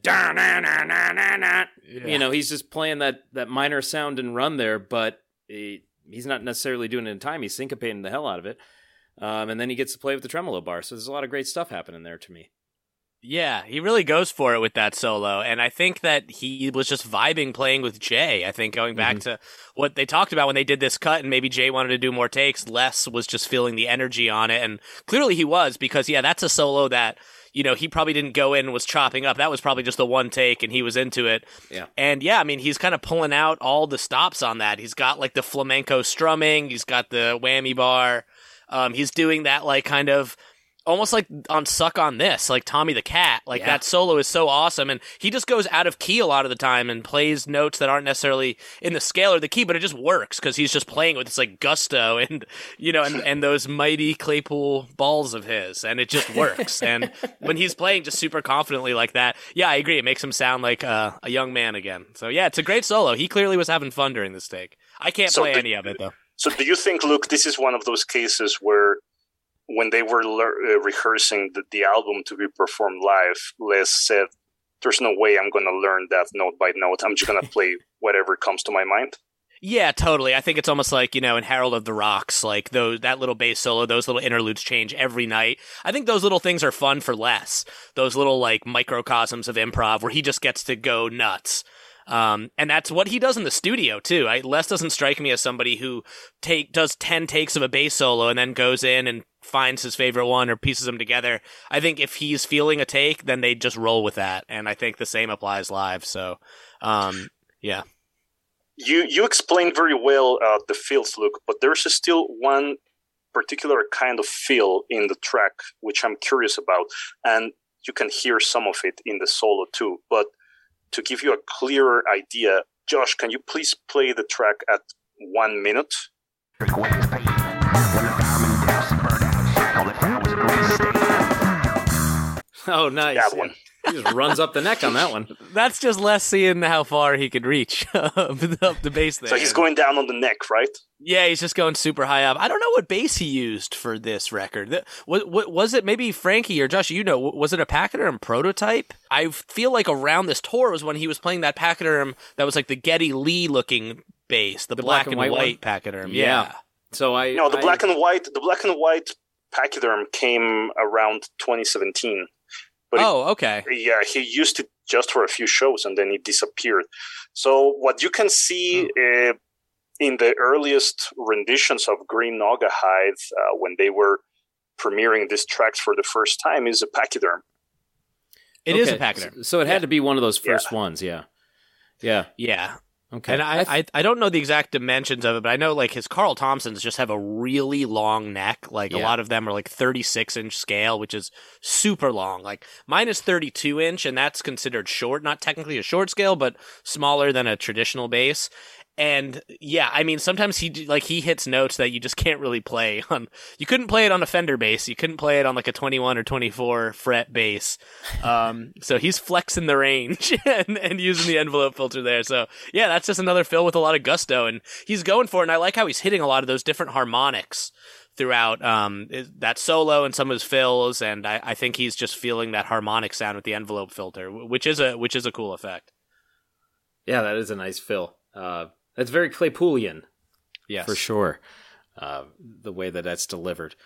you know, he's just playing that minor sound and run there, but he's not necessarily doing it in time. He's syncopating the hell out of it. And then he gets to play with the tremolo bar. So there's a lot of great stuff happening there to me. Yeah, he really goes for it with that solo, and I think that he was just vibing playing with Jay. I think going back to what they talked about when they did this cut, and maybe Jay wanted to do more takes, Les was just feeling the energy on it, and clearly he was, because, that's a solo that, you know, he probably didn't go in and was chopping up. That was probably just the one take, and he was into it. Yeah. And, I mean, he's kind of pulling out all the stops on that. He's got, like, the flamenco strumming. He's got the whammy bar. He's doing that, like, kind of almost like on Suck on This, like Tommy the Cat. Like, that solo is so awesome, and he just goes out of key a lot of the time and plays notes that aren't necessarily in the scale or the key, but it just works because he's just playing with this, like, gusto and, you know, and those mighty Claypool balls of his, and it just works. And when he's playing just super confidently like that, I agree, it makes him sound like a young man again. So, it's a great solo. He clearly was having fun during this take. I can't play any of it, though. So do you think, Luke, this is one of those cases where when they were rehearsing the album to be performed live, Les said, there's no way I'm going to learn that note by note. I'm just going to play whatever comes to my mind? Yeah, totally. I think it's almost like, you know, in Harold of the Rocks, like that little bass solo, those little interludes change every night. I think those little things are fun for Les. Those little, like, microcosms of improv where he just gets to go nuts. And that's what he does in the studio too. Les doesn't strike me as somebody who does 10 takes of a bass solo and then goes in and finds his favorite one or pieces them together. I think if he's feeling a take, then they just roll with that. And I think the same applies live. So, yeah. You explained very well the feels, Luke, but there's still one particular kind of feel in the track which I'm curious about, and you can hear some of it in the solo too. But to give you a clearer idea, Josh, can you please play the track at 1 minute? Oh, nice. That one. He just runs up the neck on that one. That's just less seeing how far he could reach up the bass there. So he's going down on the neck, right? Yeah, he's just going super high up. I don't know what bass he used for this record. What was it? Maybe Frankie or Josh, was it a Pachyderm prototype? I feel like around this tour was when he was playing that Pachyderm that was like the Geddy Lee looking bass, the black and white Pachyderm. Yeah. So the black and white Pachyderm came around 2017. But okay. Yeah, he used it just for a few shows and then it disappeared. So what you can see in the earliest renditions of Green Naugahyde when they were premiering these tracks for the first time is a Pachyderm. It is a Pachyderm. So it had to be one of those first ones, yeah. Okay. And I don't know the exact dimensions of it, but I know like his Carl Thompsons just have a really long neck. Like a lot of them are like 36-inch scale, which is super long. Like mine is 32-inch, and that's considered short. Not technically a short scale, but smaller than a traditional bass. And yeah, I mean, sometimes he hits notes that you just can't really play on. You couldn't play it on a Fender bass. You couldn't play it on like a 21 or 24 fret bass. So he's flexing the range and using the envelope filter there. So yeah, that's just another fill with a lot of gusto, and he's going for it. And I like how he's hitting a lot of those different harmonics throughout that solo and some of his fills. And I think he's just feeling that harmonic sound with the envelope filter, which is a cool effect. Yeah, that is a nice fill. That's very Claypoolian, yes, for sure. The way that's delivered,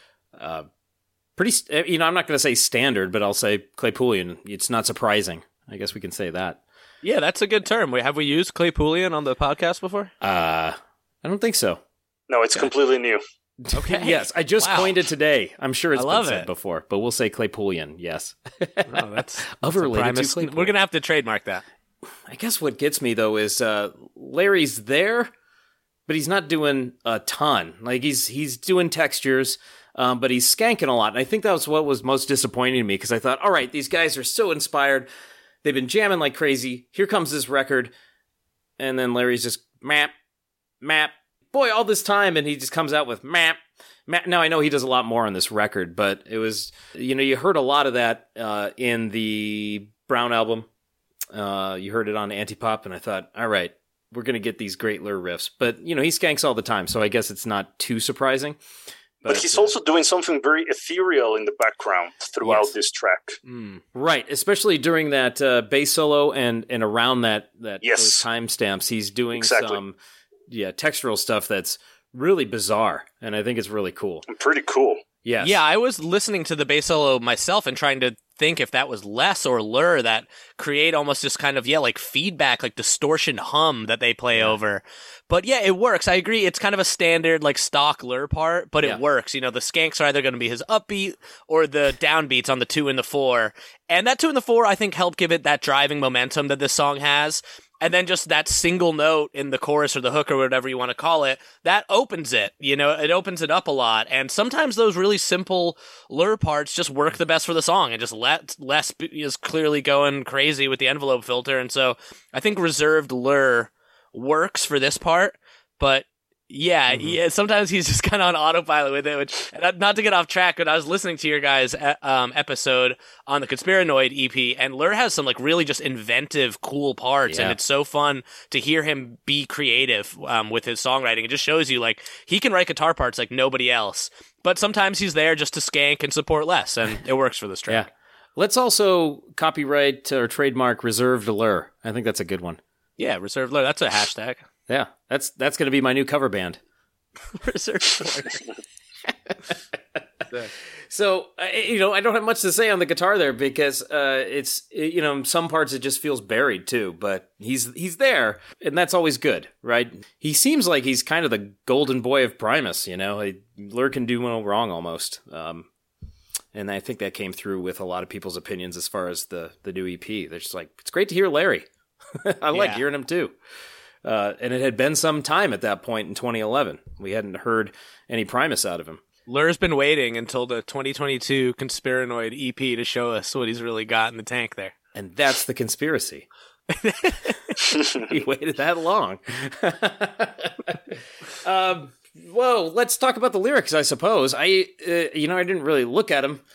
pretty. I'm not going to say standard, but I'll say Claypoolian. It's not surprising. I guess we can say that. Yeah, that's a good term. Have we used Claypoolian on the podcast before? I don't think so. No, it's completely new. Okay. Yes, I just coined it today. I'm sure it's been said it. before, but we'll say Claypoolian. Yes. Oh, that's overrated to Claypool. We're gonna have to trademark that. I guess what gets me, though, is Larry's there, but he's not doing a ton. Like, he's doing textures, but he's skanking a lot. And I think that was what was most disappointing to me, because I thought, all right, these guys are so inspired. They've been jamming like crazy. Here comes this record. And then Larry's just, map. Boy, all this time, and he just comes out with map. Now, I know he does a lot more on this record, but it was, you heard a lot of that in the Brown album. You heard it on Antipop, and I thought, all right, we're going to get these great Lur riffs. But, he skanks all the time, so I guess it's not too surprising. But he's also doing something very ethereal in the background throughout this track. Right, especially during that bass solo and around that those timestamps. He's doing some textural stuff that's really bizarre, and I think it's really cool. Pretty cool. Yes. Yeah, I was listening to the bass solo myself and trying to think if that was Les or Lur that create almost this kind of, like feedback, like distortion hum that they play over. But yeah, it works. I agree. It's kind of a standard, like stock Lur part, but it works. The skanks are either going to be his upbeat or the downbeats on the 2 and the 4. And that 2 and the 4, I think, helped give it that driving momentum that this song has. And then just that single note in the chorus or the hook or whatever you want to call it, that opens it. It opens it up a lot. And sometimes those really simple Lur parts just work the best for the song and just let Les is clearly going crazy with the envelope filter. And so I think reserved Lur works for this part, but sometimes he's just kind of on autopilot with it, which, not to get off track, but I was listening to your guys' episode on the Conspiranoid EP, and Lur has some like really just inventive, cool parts, and it's so fun to hear him be creative with his songwriting. It just shows you like he can write guitar parts like nobody else, but sometimes he's there just to skank and support Les, and it works for this track. Yeah. Let's also copyright or trademark Reserved Lur. I think that's a good one. Yeah, Reserved Lur. That's a hashtag. Yeah, that's going to be my new cover band. Reserved Lur. So, I don't have much to say on the guitar there because it's, some parts it just feels buried too, but he's there, and that's always good, right? He seems like he's kind of the golden boy of Primus, Lur can do no wrong almost. And I think that came through with a lot of people's opinions as far as the new EP. They're just like, it's great to hear Larry. I like hearing him too. And it had been some time at that point in 2011. We hadn't heard any Primus out of him. Lur's been waiting until the 2022 Conspiranoid EP to show us what he's really got in the tank there. And that's the conspiracy. He waited that long. Well, let's talk about the lyrics, I suppose. I didn't really look at them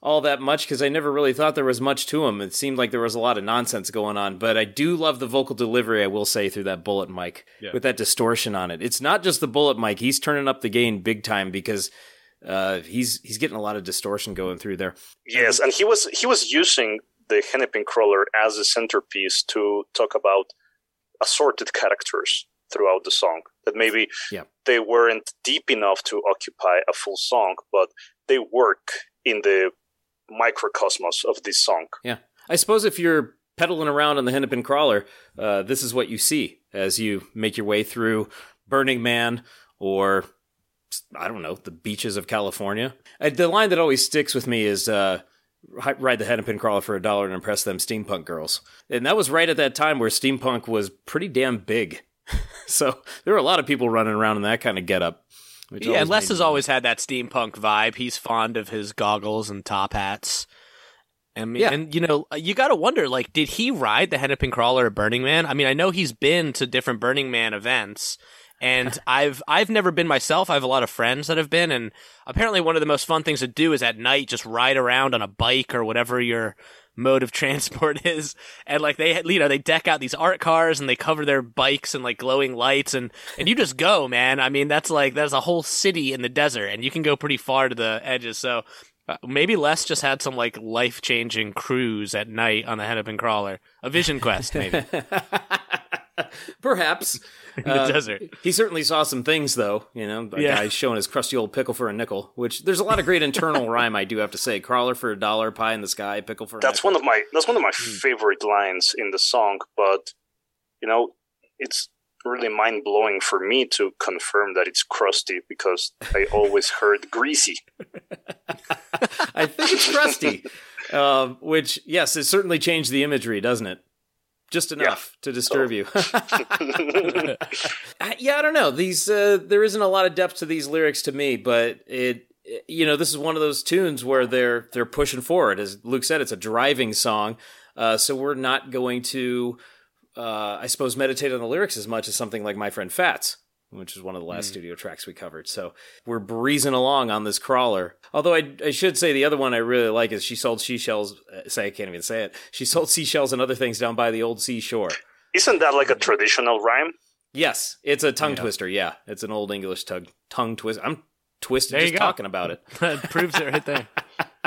all that much because I never really thought there was much to him. It seemed like there was a lot of nonsense going on, but I do love the vocal delivery, I will say, through that bullet mic with that distortion on it. It's not just the bullet mic. He's turning up the gain big time because he's getting a lot of distortion going through there. Yes, and he was using the Hennepin Crawler as a centerpiece to talk about assorted characters throughout the song that maybe they weren't deep enough to occupy a full song, but they work in the microcosmos of this song. Yeah. I suppose if you're pedaling around on the Hennepin Crawler, this is what you see as you make your way through Burning Man or, I don't know, the beaches of California. The line that always sticks with me is, ride the Hennepin Crawler for $1 and impress them steampunk girls. And that was right at that time where steampunk was pretty damn big. So there were a lot of people running around in that kind of getup. Yeah, and Les has always had that steampunk vibe. He's fond of his goggles and top hats. And you know, you got to wonder, like, did he ride the Hennepin Crawler at Burning Man? I mean, I know he's been to different Burning Man events, and I've never been myself. I have a lot of friends that have been, and apparently one of the most fun things to do is at night just ride around on a bike or whatever your mode of transport is, and like they deck out these art cars and they cover their bikes in like glowing lights, and you just go, man. I mean, that's a whole city in the desert, and you can go pretty far to the edges. So maybe Les just had some like life-changing cruise at night on the Hennepin Crawler, a vision quest, maybe. Perhaps. In the desert. He certainly saw some things, though. You know, the guy showing his crusty old pickle for a nickel, which there's a lot of great internal rhyme, I do have to say. Crawler for $1, pie in the sky, pickle for a nickel. That's one of my favorite lines in the song, but, you know, it's really mind-blowing for me to confirm that it's crusty because I always heard greasy. I think it's crusty, which, yes, it certainly changed the imagery, doesn't it? Just enough to disturb you. I don't know. These there isn't a lot of depth to these lyrics to me, but this is one of those tunes where they're pushing forward. As Luke said, it's a driving song, so we're not going to, I suppose, meditate on the lyrics as much as something like My Friend Fats, which is one of the last studio tracks we covered. So we're breezing along on this crawler. Although I should say the other one I really like is she sold seashells. I can't even say it. She sold seashells and other things down by the old seashore. Isn't that like a traditional rhyme? Yes, it's a tongue twister. Yeah, it's an old English tongue twister. I'm twisted just talking about it. That proves it right there.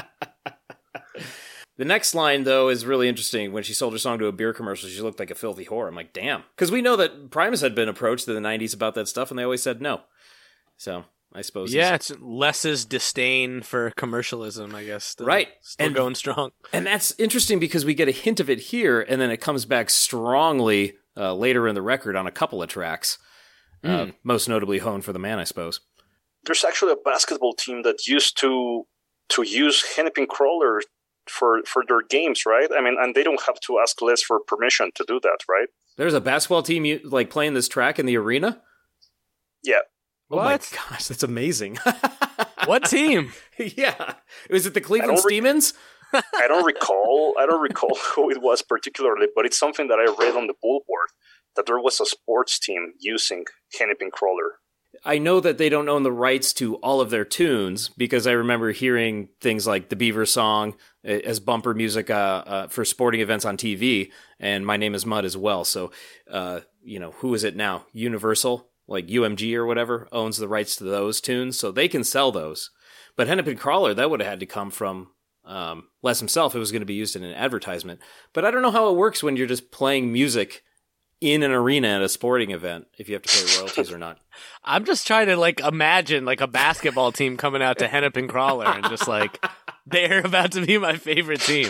The next line, though, is really interesting. When she sold her song to a beer commercial, she looked like a filthy whore. I'm like, damn. Because we know that Primus had been approached in the 90s about that stuff, and they always said no. So, I suppose... Yeah, it's Les's disdain for commercialism, I guess. Right. Still going strong. And that's interesting because we get a hint of it here, and then it comes back strongly later in the record on a couple of tracks. Most notably Hone for the Man, I suppose. There's actually a basketball team that used to use Hennepin Crawler for their games, right? I mean, and they don't have to ask Les for permission to do that, right? There's a basketball team like playing this track in the arena? Yeah. Oh my gosh, that's amazing. What team? Yeah. Was it the Cleveland Demons? I don't recall who it was particularly, but it's something that I read on the Bullboard, that there was a sports team using Hennepin Crawler. I know that they don't own the rights to all of their tunes because I remember hearing things like the Beaver song as bumper music for sporting events on TV, and My Name is Mud as well. So, who is it now? Universal, like UMG or whatever, owns the rights to those tunes, so they can sell those. But Hennepin Crawler, that would have had to come from Les himself. It was going to be used in an advertisement. But I don't know how it works when you're just playing music in an arena at a sporting event, if you have to pay royalties or not. I'm just trying to imagine a basketball team coming out to Hennepin Crawler and just they're about to be my favorite team.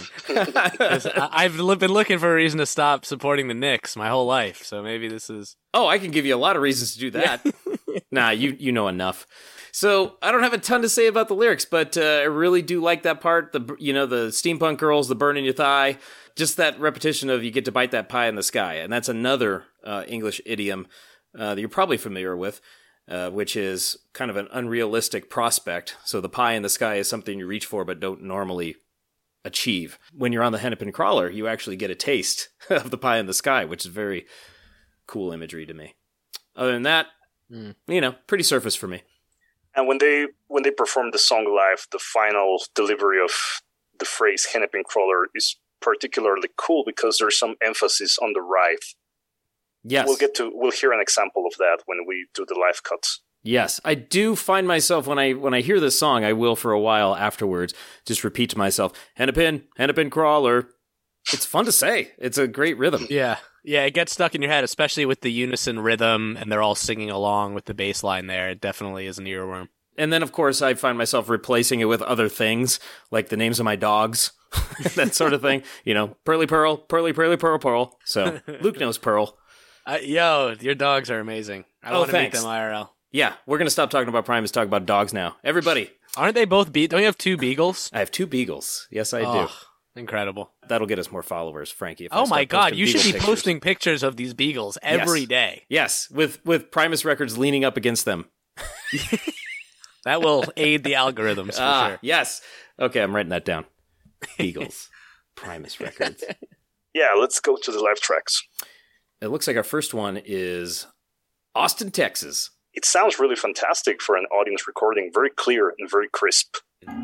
I've been looking for a reason to stop supporting the Knicks my whole life, so maybe this is... Oh, I can give you a lot of reasons to do that. Nah, you know enough. So I don't have a ton to say about the lyrics, but I really do like that part. The steampunk girls, the burn in your thigh, just that repetition of you get to bite that pie in the sky. And that's another English idiom that you're probably familiar with, which is kind of an unrealistic prospect. So the pie in the sky is something you reach for but don't normally achieve. When you're on the Hennepin Crawler, you actually get a taste of the pie in the sky, which is very cool imagery to me. Other than that, pretty surface for me. And when they performed the song live, the final delivery of the phrase Hennepin Crawler is particularly cool because there's some emphasis on the writhe. Yes. We'll hear an example of that when we do the live cuts. Yes, I do find myself when I hear this song, I will for a while afterwards just repeat to myself, Hennepin Crawler. It's fun to say. It's a great rhythm. Yeah, it gets stuck in your head, especially with the unison rhythm, and they're all singing along with the bass line there. It definitely is an earworm. And then, of course, I find myself replacing it with other things, like the names of my dogs, that sort of thing. You know, Pearly Pearl, Pearly Pearl Pearl. So, Luke knows Pearl. Yo, your dogs are amazing. I want to meet them IRL. Yeah, we're going to stop talking about Primus, talk about dogs now. Everybody. Aren't they both don't you have 2 beagles? I have 2 beagles. Yes, I do. Incredible. That'll get us more followers, Frankie. If oh my God, you should be posting pictures of these beagles every day. Yes, with Primus Records leaning up against them. That will aid the algorithms for sure. Yes. Okay, I'm writing that down. Beagles. Primus Records. Yeah, let's go to the live tracks. It looks like our first one is Austin, Texas. It sounds really fantastic for an audience recording. Very clear and very crisp.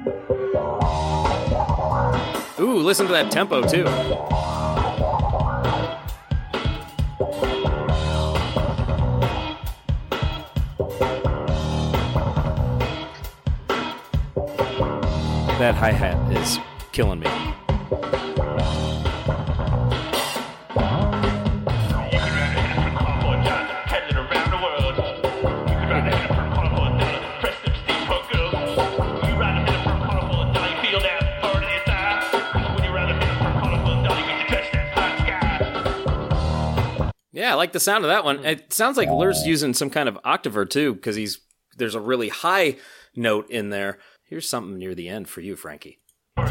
Ooh, listen to that tempo, too. That hi-hat is killing me. Yeah, I like the sound of that one. It sounds like Lur's using some kind of octaver, too, because there's a really high note in there. Here's something near the end for you, Frankie. There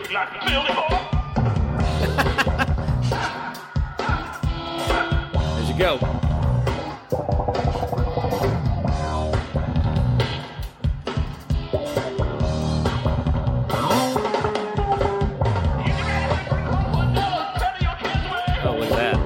you go. Oh, look at that.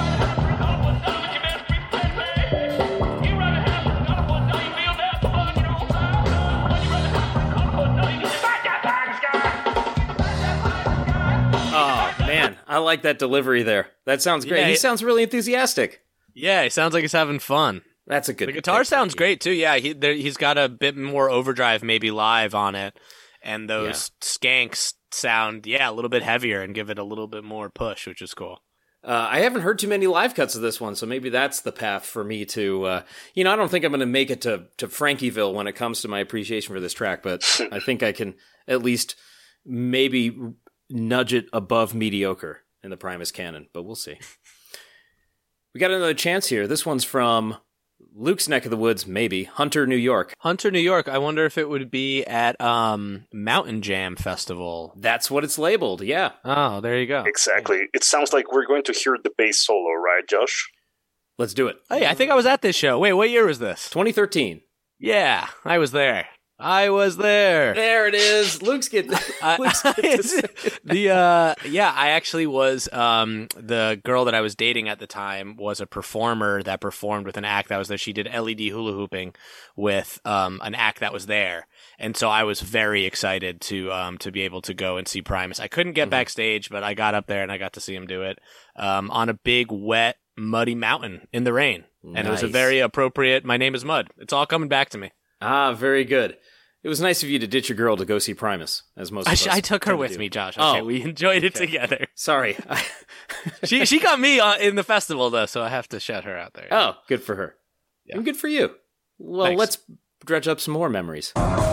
I like that delivery there. That sounds great. Yeah, he sounds really enthusiastic. Yeah, he sounds like he's having fun. That's a good. The guitar sounds great too. Yeah, he's got a bit more overdrive maybe live on it, and those skanks sound a little bit heavier and give it a little bit more push, which is cool. I haven't heard too many live cuts of this one, so maybe that's the path for me to. I don't think I'm going to make it to Frankieville when it comes to my appreciation for this track, but I think I can at least maybe nudge it above mediocre in the Primus canon, but we'll see. We got another chance here. This one's from Luke's neck of the woods, maybe. Hunter, New York. Hunter, New York. I wonder if it would be at Mountain Jam Festival. That's what it's labeled, yeah. Oh, there you go. Exactly. It sounds like we're going to hear the bass solo, right, Josh? Let's do it. Hey, I think I was at this show. Wait, what year was this? 2013. Yeah, I was there. There it is. Luke's getting I actually was the girl that I was dating at the time was a performer that performed with an act that was there. She did LED hula hooping with an act that was there. And so I was very excited to be able to go and see Primus. I couldn't get backstage, but I got up there and I got to see him do it on a big wet muddy mountain in the rain. And it was a very appropriate My Name is Mud. It's all coming back to me. Ah, very good. It was nice of you to ditch your girl to go see Primus, as most of us I took her with me, Josh. Okay, we enjoyed it together. Sorry. She got me in the festival, though, so I have to shout her out there. Oh, good for her. Yeah. And good for you. Well, Thanks. Let's dredge up some more memories.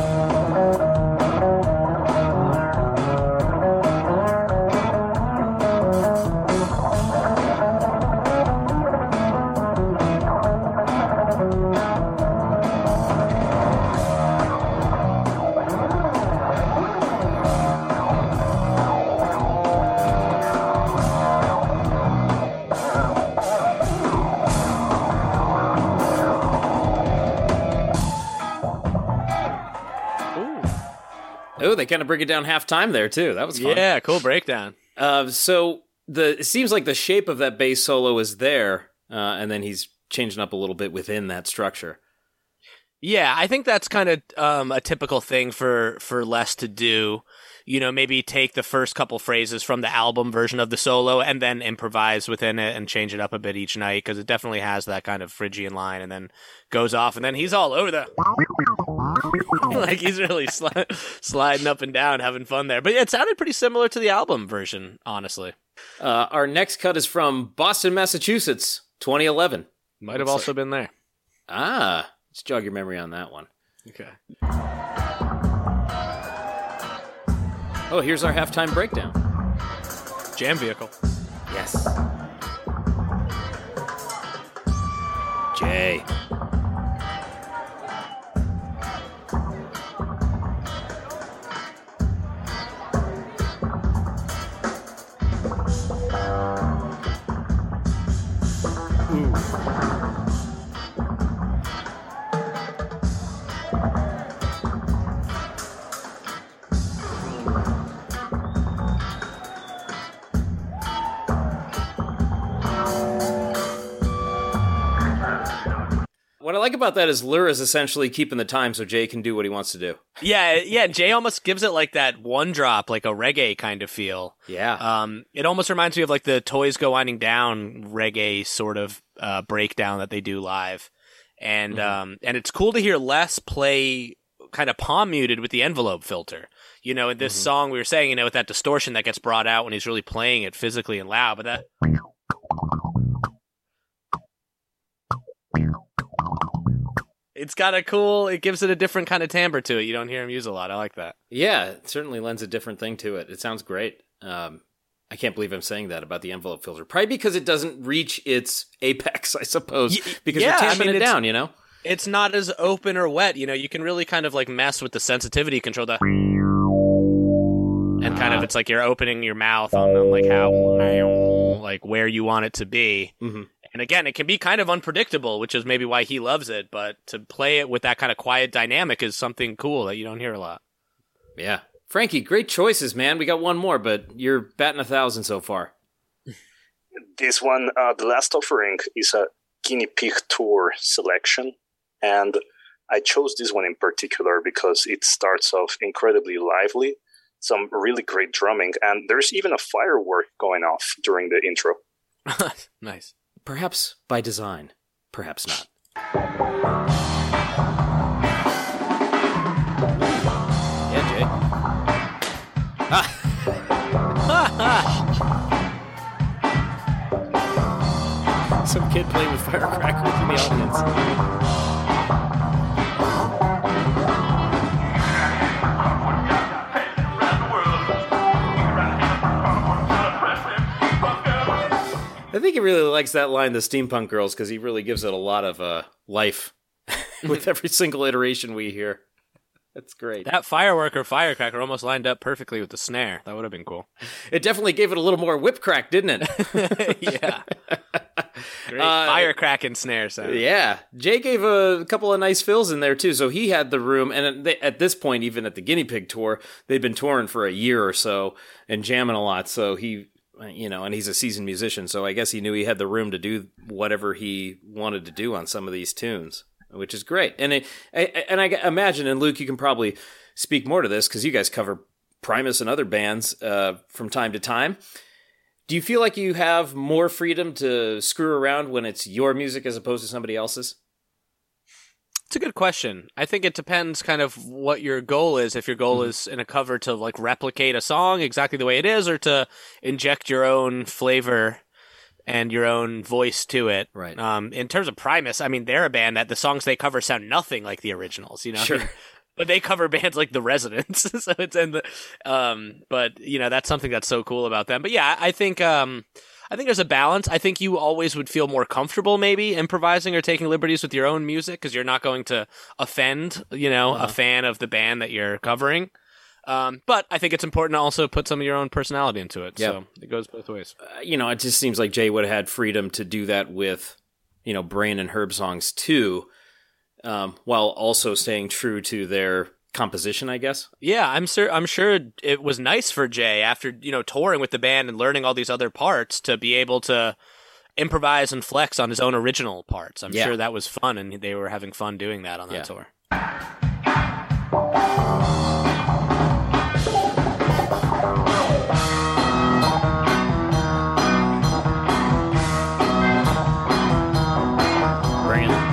Oh, they kind of bring it down half time there, too. That was fun. Yeah, cool breakdown. So it seems like the shape of that bass solo is there, and then he's changing up a little bit within that structure. Yeah, I think that's kind of a typical thing for Les to do. You know, maybe take the first couple phrases from the album version of the solo and then improvise within it and change it up a bit each night, because it definitely has that kind of Phrygian line, and then goes off, and then he's all over the... like, he's really sliding up and down, having fun there. But it sounded pretty similar to the album version, honestly. Our next cut is from Boston, Massachusetts, 2011. Might have also been there. Let's jog your memory on that one. Okay. Oh, here's our halftime breakdown. Jam vehicle. Yes. Jay. What I like about that is Lur is essentially keeping the time so Jay can do what he wants to do. Yeah, Jay almost gives it like that one drop, like a reggae kind of feel. Yeah. It almost reminds me of like the Toys Go Winding Down reggae sort of breakdown that they do live. And and it's cool to hear Les play kind of palm muted with the envelope filter. You know, in this song we were saying, you know, with that distortion that gets brought out when he's really playing it physically and loud, but that... It's got a cool, it gives it a different kind of timbre to it. You don't hear him use a lot. I like that. Yeah, it certainly lends a different thing to it. It sounds great. I can't believe I'm saying that about the envelope filter. Probably because it doesn't reach its apex, I suppose. Because you're tamping it down, you know? It's not as open or wet. You know, you can really kind of like mess with the sensitivity control. And kind of, it's like you're opening your mouth on like how, like where you want it to be. Mm-hmm. And again, it can be kind of unpredictable, which is maybe why he loves it. But to play it with that kind of quiet dynamic is something cool that you don't hear a lot. Yeah. Frankie, great choices, man. We got one more, but you're batting 1,000 so far. This one, The Last Offering, is a Guinea Pig Tour selection. And I chose this one in particular because it starts off incredibly lively, some really great drumming, and there's even a firework going off during the intro. Nice. Perhaps by design, perhaps not. Yeah, Jay. Some kid playing with firecrackers in the audience. I think he really likes that line, the Steampunk Girls, because he really gives it a lot of life with every single iteration we hear. That's great. That firework or firecracker almost lined up perfectly with the snare. That would have been cool. It definitely gave it a little more whip crack, didn't it? Yeah. Great firecracking snare sound. Yeah. Jay gave a couple of nice fills in there, too. So he had the room. And at this point, even at the Guinea Pig tour, they'd been touring for a year or so and jamming a lot. So he... You know, and he's a seasoned musician, so I guess he knew he had the room to do whatever he wanted to do on some of these tunes, which is great. And I imagine, and Luke, you can probably speak more to this because you guys cover Primus and other bands from time to time. Do you feel like you have more freedom to screw around when it's your music as opposed to somebody else's? It's a good question. I think it depends kind of what your goal is. If your goal is in a cover to like replicate a song exactly the way it is, or to inject your own flavor and your own voice to it. Right. In terms of Primus, I mean, they're a band that the songs they cover sound nothing like the originals, you know? Sure. But they cover bands like The Residents. So it's in the, but you know, that's something that's so cool about them. But yeah, I think there's a balance. I think you always would feel more comfortable maybe improvising or taking liberties with your own music because you're not going to offend, you know, a fan of the band that you're covering. But I think it's important to also put some of your own personality into it. Yep. So it goes both ways. You know, it just seems like Jay would have had freedom to do that with, you know, Brain and Herb songs too, while also staying true to their composition, I guess. Yeah, I'm sure it was nice for Jay after, you know, touring with the band and learning all these other parts to be able to improvise and flex on his own original parts. I'm Yeah. sure that was fun, and they were having fun doing that on that tour. Bring it.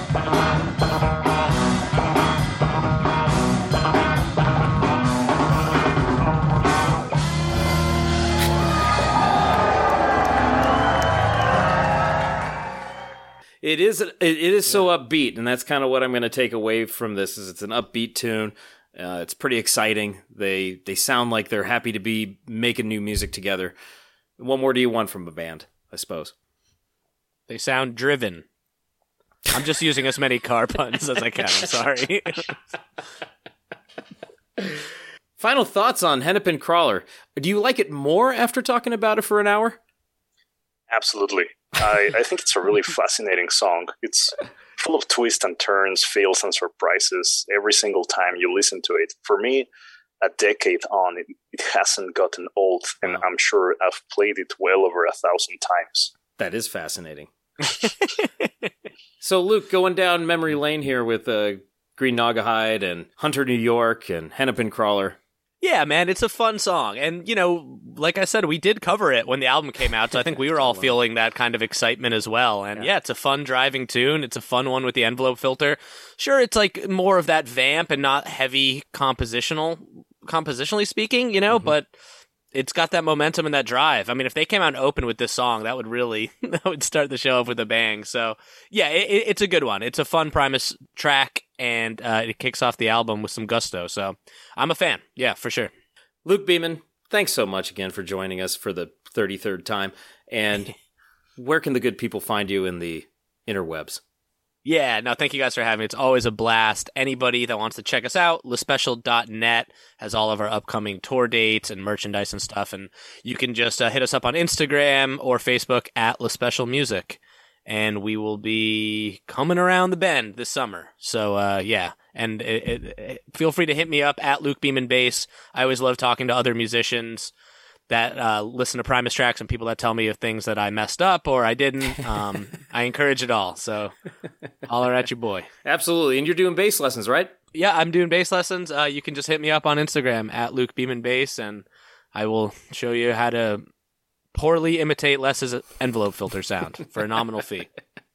It is so upbeat, and that's kind of what I'm going to take away from this. Is it's an upbeat tune. It's pretty exciting. They sound like they're happy to be making new music together. What more do you want from a band, I suppose? They sound driven. I'm just using as many car puns as I can. I'm sorry. Final thoughts on Hennepin Crawler. Do you like it more after talking about it for an hour? Absolutely. I think it's a really fascinating song. It's full of twists and turns, fails and surprises every single time you listen to it. For me, a decade on, it hasn't gotten old, and I'm sure I've played it well over 1,000 times. That is fascinating. So, Luke, going down memory lane here with Green Naugahyde and Hunter New York and Hennepin Crawler. Yeah, man, it's a fun song. And, like I said, we did cover it when the album came out, so I think we were all feeling that kind of excitement as well. And yeah, it's a fun driving tune. It's a fun one with the envelope filter. Sure, it's like more of that vamp and not heavy compositionally speaking, but it's got that momentum and that drive. I mean, if they came out and opened with this song, that would really that would start the show off with a bang. So, yeah, it's a good one. It's a fun Primus track, and it kicks off the album with some gusto. So, I'm a fan. Yeah, for sure. Luke Beeman, thanks so much again for joining us for the 33rd time. And where can the good people find you in the interwebs? Yeah, no, thank you guys for having me. It's always a blast. Anybody that wants to check us out, lespecial.net has all of our upcoming tour dates and merchandise and stuff. And you can just hit us up on Instagram or Facebook at lespecialmusic. And we will be coming around the bend this summer. So, yeah. And feel free to hit me up at Luke Beeman Bass. I always love talking to other musicians that listen to Primus tracks and people that tell me of things that I messed up or I didn't. I encourage it all. So holler at your boy. Absolutely. And you're doing bass lessons, right? Yeah, I'm doing bass lessons. You can just hit me up on Instagram at Luke Beeman Bass, and I will show you how to poorly imitate Les's envelope filter sound for a nominal fee.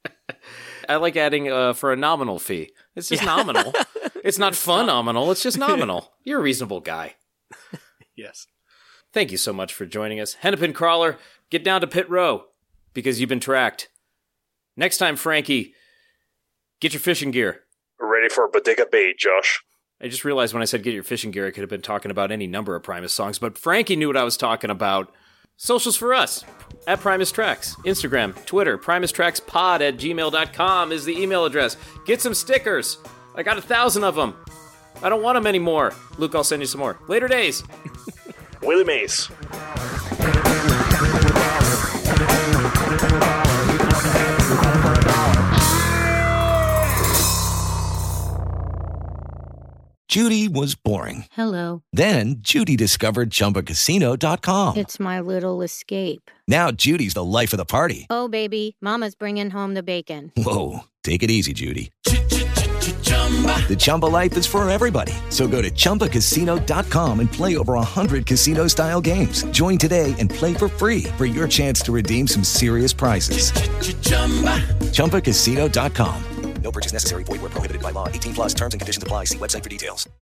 I like adding for a nominal fee. It's just nominal. It's not phenomenal. It's just nominal. You're a reasonable guy. Yes. Thank you so much for joining us. Hennepin Crawler, get down to pit row because you've been tracked. Next time, Frankie, get your fishing gear. Ready for Bodega Bay, Josh. I just realized when I said get your fishing gear, I could have been talking about any number of Primus songs, but Frankie knew what I was talking about. Socials for us, at Primus Tracks. Instagram, Twitter, primustrackspod@gmail.com is the email address. Get some stickers. I got 1,000 of them. I don't want them anymore. Luke, I'll send you some more. Later days. Willie Mays. Judy was boring. Hello. Then Judy discovered ChumbaCasino.com. It's my little escape. Now Judy's the life of the party. Oh, baby, mama's bringing home the bacon. Whoa, take it easy, Judy. The Chumba life is for everybody. So go to ChumbaCasino.com and play over 100 casino-style games. Join today and play for free for your chance to redeem some serious prizes. ChumbaCasino.com. No purchase necessary. Void where prohibited by law. 18+ terms and conditions apply. See website for details.